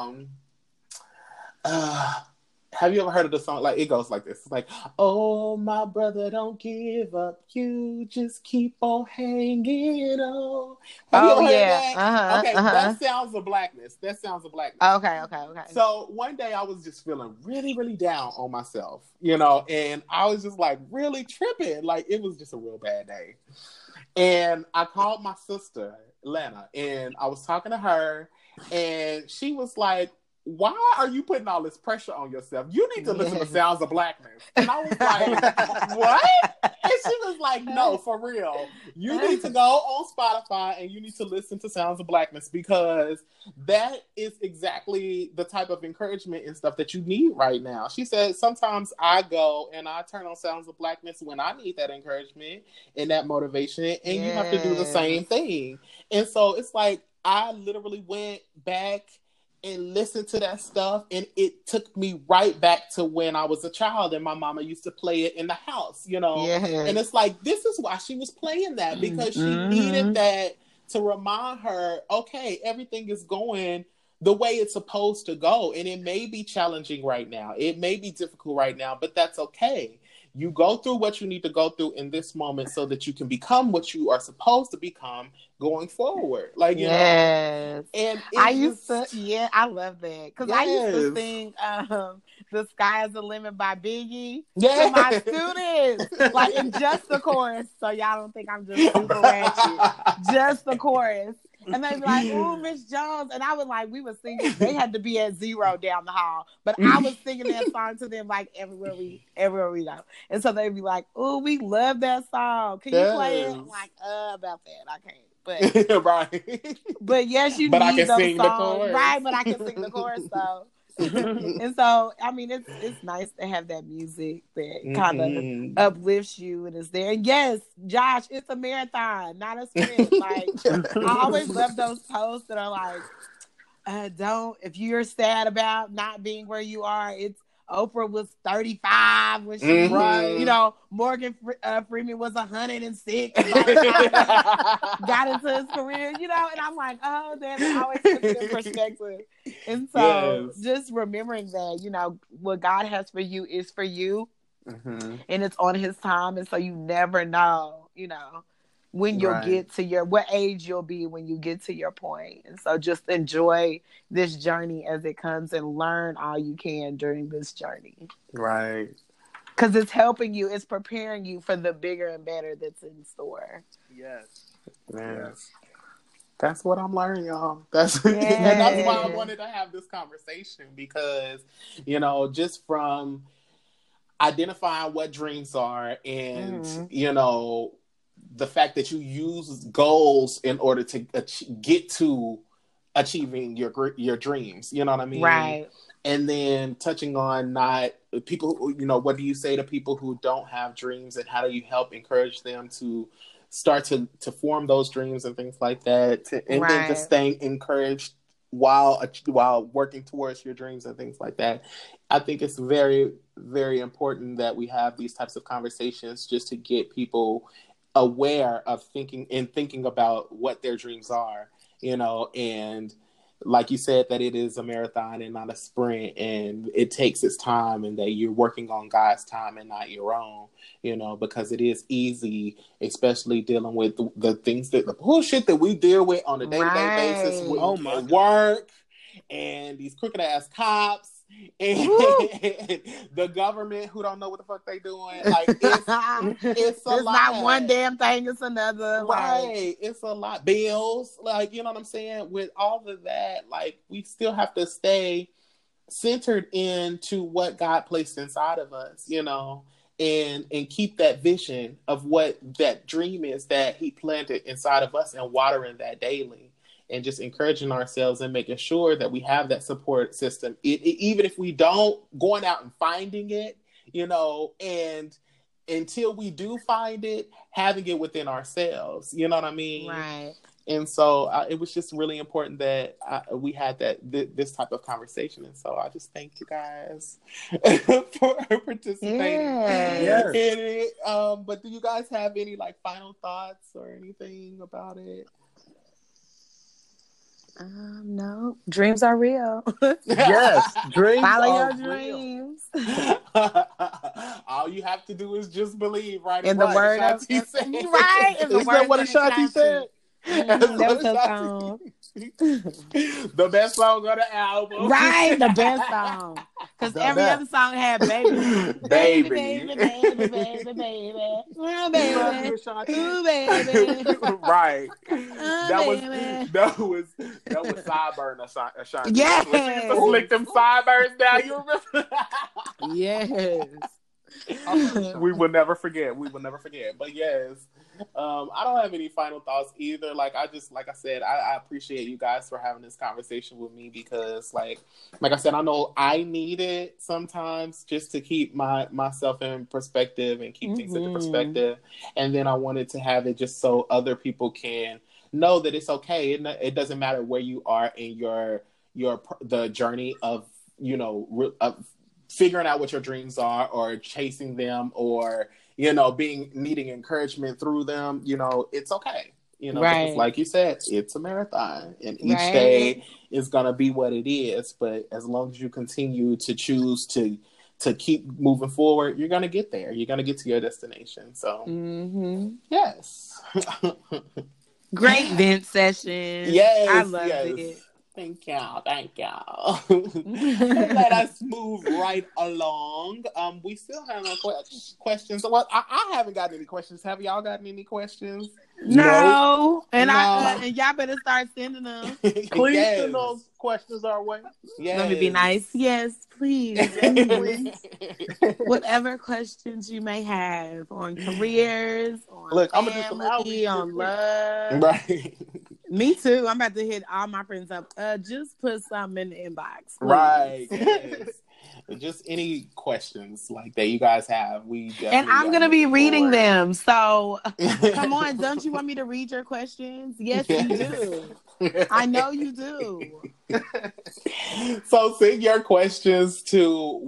Have you ever heard of the song? Like, it goes like this. It's like, oh, my brother, don't give up. You just keep on hanging on. Have you ever heard that? Okay, that Sounds of Blackness. Okay. So one day I was just feeling really, really down on myself, and I was just like really tripping. Like, it was just a real bad day. And I called my sister, Lena, and I was talking to her, and she was like, why are you putting all this pressure on yourself? You need to listen to Sounds of Blackness. And I was like, what? And she was like, no, for real. You need to go on Spotify and you need to listen to Sounds of Blackness, because that is exactly the type of encouragement and stuff that you need right now. She said, sometimes I go and I turn on Sounds of Blackness when I need that encouragement and that motivation, and you have to do the same thing. And so it's like, I literally went back and listened to that stuff, and it took me right back to when I was a child and my mama used to play it in the house, And it's like, this is why she was playing that, because she needed that to remind her, okay, everything is going the way it's supposed to go. And it may be challenging right now. It may be difficult right now, but that's okay. You go through what you need to go through in this moment so that you can become what you are supposed to become going forward. Like, you know. And I used to, I love that. Because I used to sing The Sky is the Limit by Biggie to my students. Like, in just the chorus. So y'all don't think I'm just super ratchet. Just the chorus. And they'd be like, ooh, Miss Jones. And I was like, we were singing. They had to be at 0 down the hall. But I was singing that song to them like everywhere we go. And so they'd be like, ooh, we love that song. Can you play it? I'm like, about that. I can't. But right. But yes, you but need I can those sing songs. The chorus. Right, but I can sing the chorus, so. And so, I mean, it's nice to have that music that kind of uplifts you and is there. And yes, Josh, it's a marathon, not a sprint. Like, I always love those posts that are like, if you're sad about not being where you are, Oprah was 35 when she, Morgan Freeman was 106 by the time got into his career, and I'm like, oh, that always puts it in perspective. And so just remembering that, what God has for you is for you, and it's on his time. And so you never know, when you'll get to what age you'll be when you get to your point. And so just enjoy this journey as it comes and learn all you can during this journey. Right. Because it's helping you. It's preparing you for the bigger and better that's in store. Yes. Yes. That's what I'm learning, y'all. And that's why I wanted to have this conversation, because, just from identifying what dreams are and, the fact that you use goals in order to get to achieving your dreams, you know what I mean? Right. And then touching on not people, what do you say to people who don't have dreams, and how do you help encourage them to start to form those dreams and things like that, and then just staying encouraged while working towards your dreams and things like that. I think it's very, very important that we have these types of conversations just to get people aware of thinking about what their dreams are, and like you said, that it is a marathon and not a sprint, and it takes its time, and that you're working on God's time and not your own, because it is easy, especially dealing with the things the bullshit that we deal with on a day-to-day basis with work and these crooked ass cops and the government who don't know what the fuck they doing. Like, it's a lot. Not one damn thing, it's another. Right. It's a lot. Bills, like, you know what I'm saying? With all of that, like, we still have to stay centered into what God placed inside of us, and keep that vision of what that dream is that he planted inside of us, and watering that daily. And just encouraging ourselves and making sure that we have that support system. Even if we don't, going out and finding it, and until we do find it, having it within ourselves. You know what I mean? Right. And so it was just really important that we had this type of conversation. And so I just thank you guys for participating in it. But do you guys have any final thoughts or anything about it? No. Dreams are real. Yes, dreams. Follow your dreams. All you have to do is just believe, right? In the word of right. Is that what Ashanti said? That was her song. The best song on the album. Right, the best song. Because every other song had baby. Baby. Oh, baby. Ooh, baby. Right. That was Sideburn Ashanti. Yes. When she used to slick them sideburns down, you remember? Yes. We will never forget. But yes, I don't have any final thoughts either. Like I said, I appreciate you guys for having this conversation with me, because like I said, I know I need it sometimes just to keep myself in perspective and keep things into perspective. And then I wanted to have it just so other people can know that it's okay. It doesn't matter where you are in the journey of, of figuring out what your dreams are, or chasing them, or needing encouragement through them. It's okay. Right. Because like you said, it's a marathon, and each day is gonna be what it is. But as long as you continue to choose to keep moving forward, you're gonna get there. You're gonna get to your destination. So yes. Great vent session. Yes, I loved it. Thank y'all. Let us move right along. We still have no questions. Well, I haven't gotten any questions. Have y'all gotten any questions? No. And y'all better start sending them. Please send those questions our way. Yes. Let me be nice. Yes, please. Whatever questions you may have on careers, on I'm gonna do some outreach, on love. Right. Me too. I'm about to hit all my friends up. Just put something in the inbox. Please. Right. Yes. Just any questions like that you guys have, and I'm gonna be reading them. So come on, don't you want me to read your questions? Yes, you do. I know you do. So send your questions to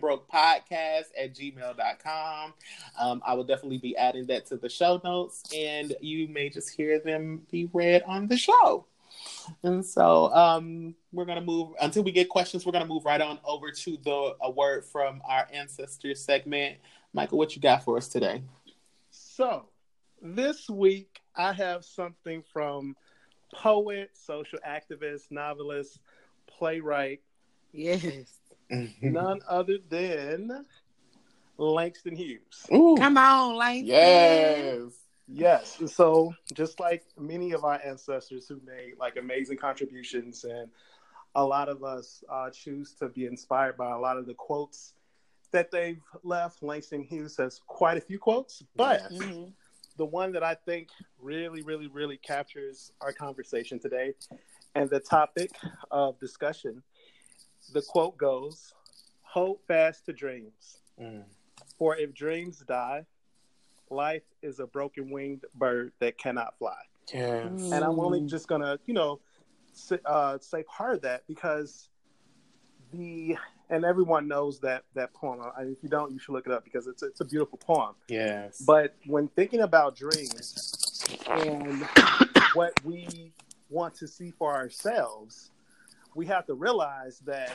wokenbrokepodcast@gmail.com. I will definitely be adding that to the show notes, and you may just hear them be read on the show. And so we're going to move, until we get questions, we're going to move right on over to a word from our ancestors segment. Michael, what you got for us today? So this week I have something from poet, social activist, novelist, playwright. Yes. None other than Langston Hughes. Ooh. Come on, Langston. Yes. So just like many of our ancestors who made amazing contributions, and a lot of us choose to be inspired by a lot of the quotes that they've left. Langston Hughes has quite a few quotes, but the one that I think really, really, really captures our conversation today and the topic of discussion, the quote goes, "Hold fast to dreams, for if dreams die, life is a broken winged bird that cannot fly." Yes. And I'm only just gonna, say part of that because and everyone knows that poem. If you don't, you should look it up because it's a beautiful poem. Yes. But when thinking about dreams and what we want to see for ourselves, we have to realize that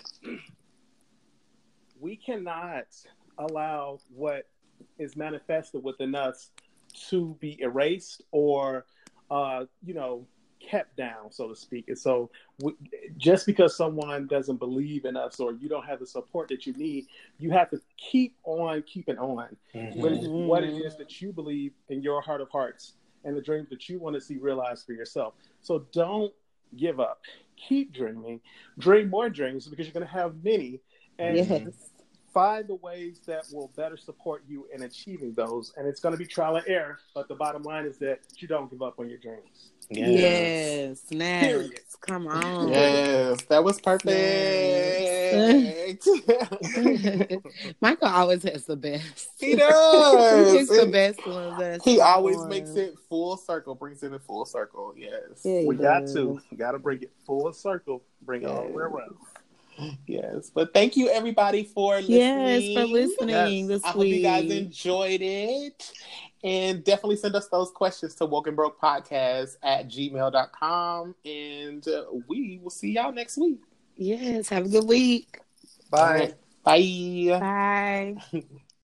we cannot allow what is manifested within us to be erased or, kept down, so to speak. And so just because someone doesn't believe in us or you don't have the support that you need, you have to keep on keeping on with what it is that you believe in your heart of hearts and the dreams that you want to see realized for yourself. So don't give up. Keep dreaming. Dream more dreams because you're going to have many. And find the ways that will better support you in achieving those. And it's going to be trial and error. But the bottom line is that you don't give up on your dreams. Yes. Period. Come on. Yes, that was perfect. Michael always has the best. He does. He picks the best ones. He always makes it full circle, brings it in full circle. Yes. Yeah, we got to bring it full circle, bring it all the way around. Yes, but thank you everybody for listening. Yes, for listening this week. I hope you guys enjoyed it. And definitely send us those questions to wokenbrokepodcast@gmail.com. And we will see y'all next week. Yes, have a good week. Bye. Bye. Bye.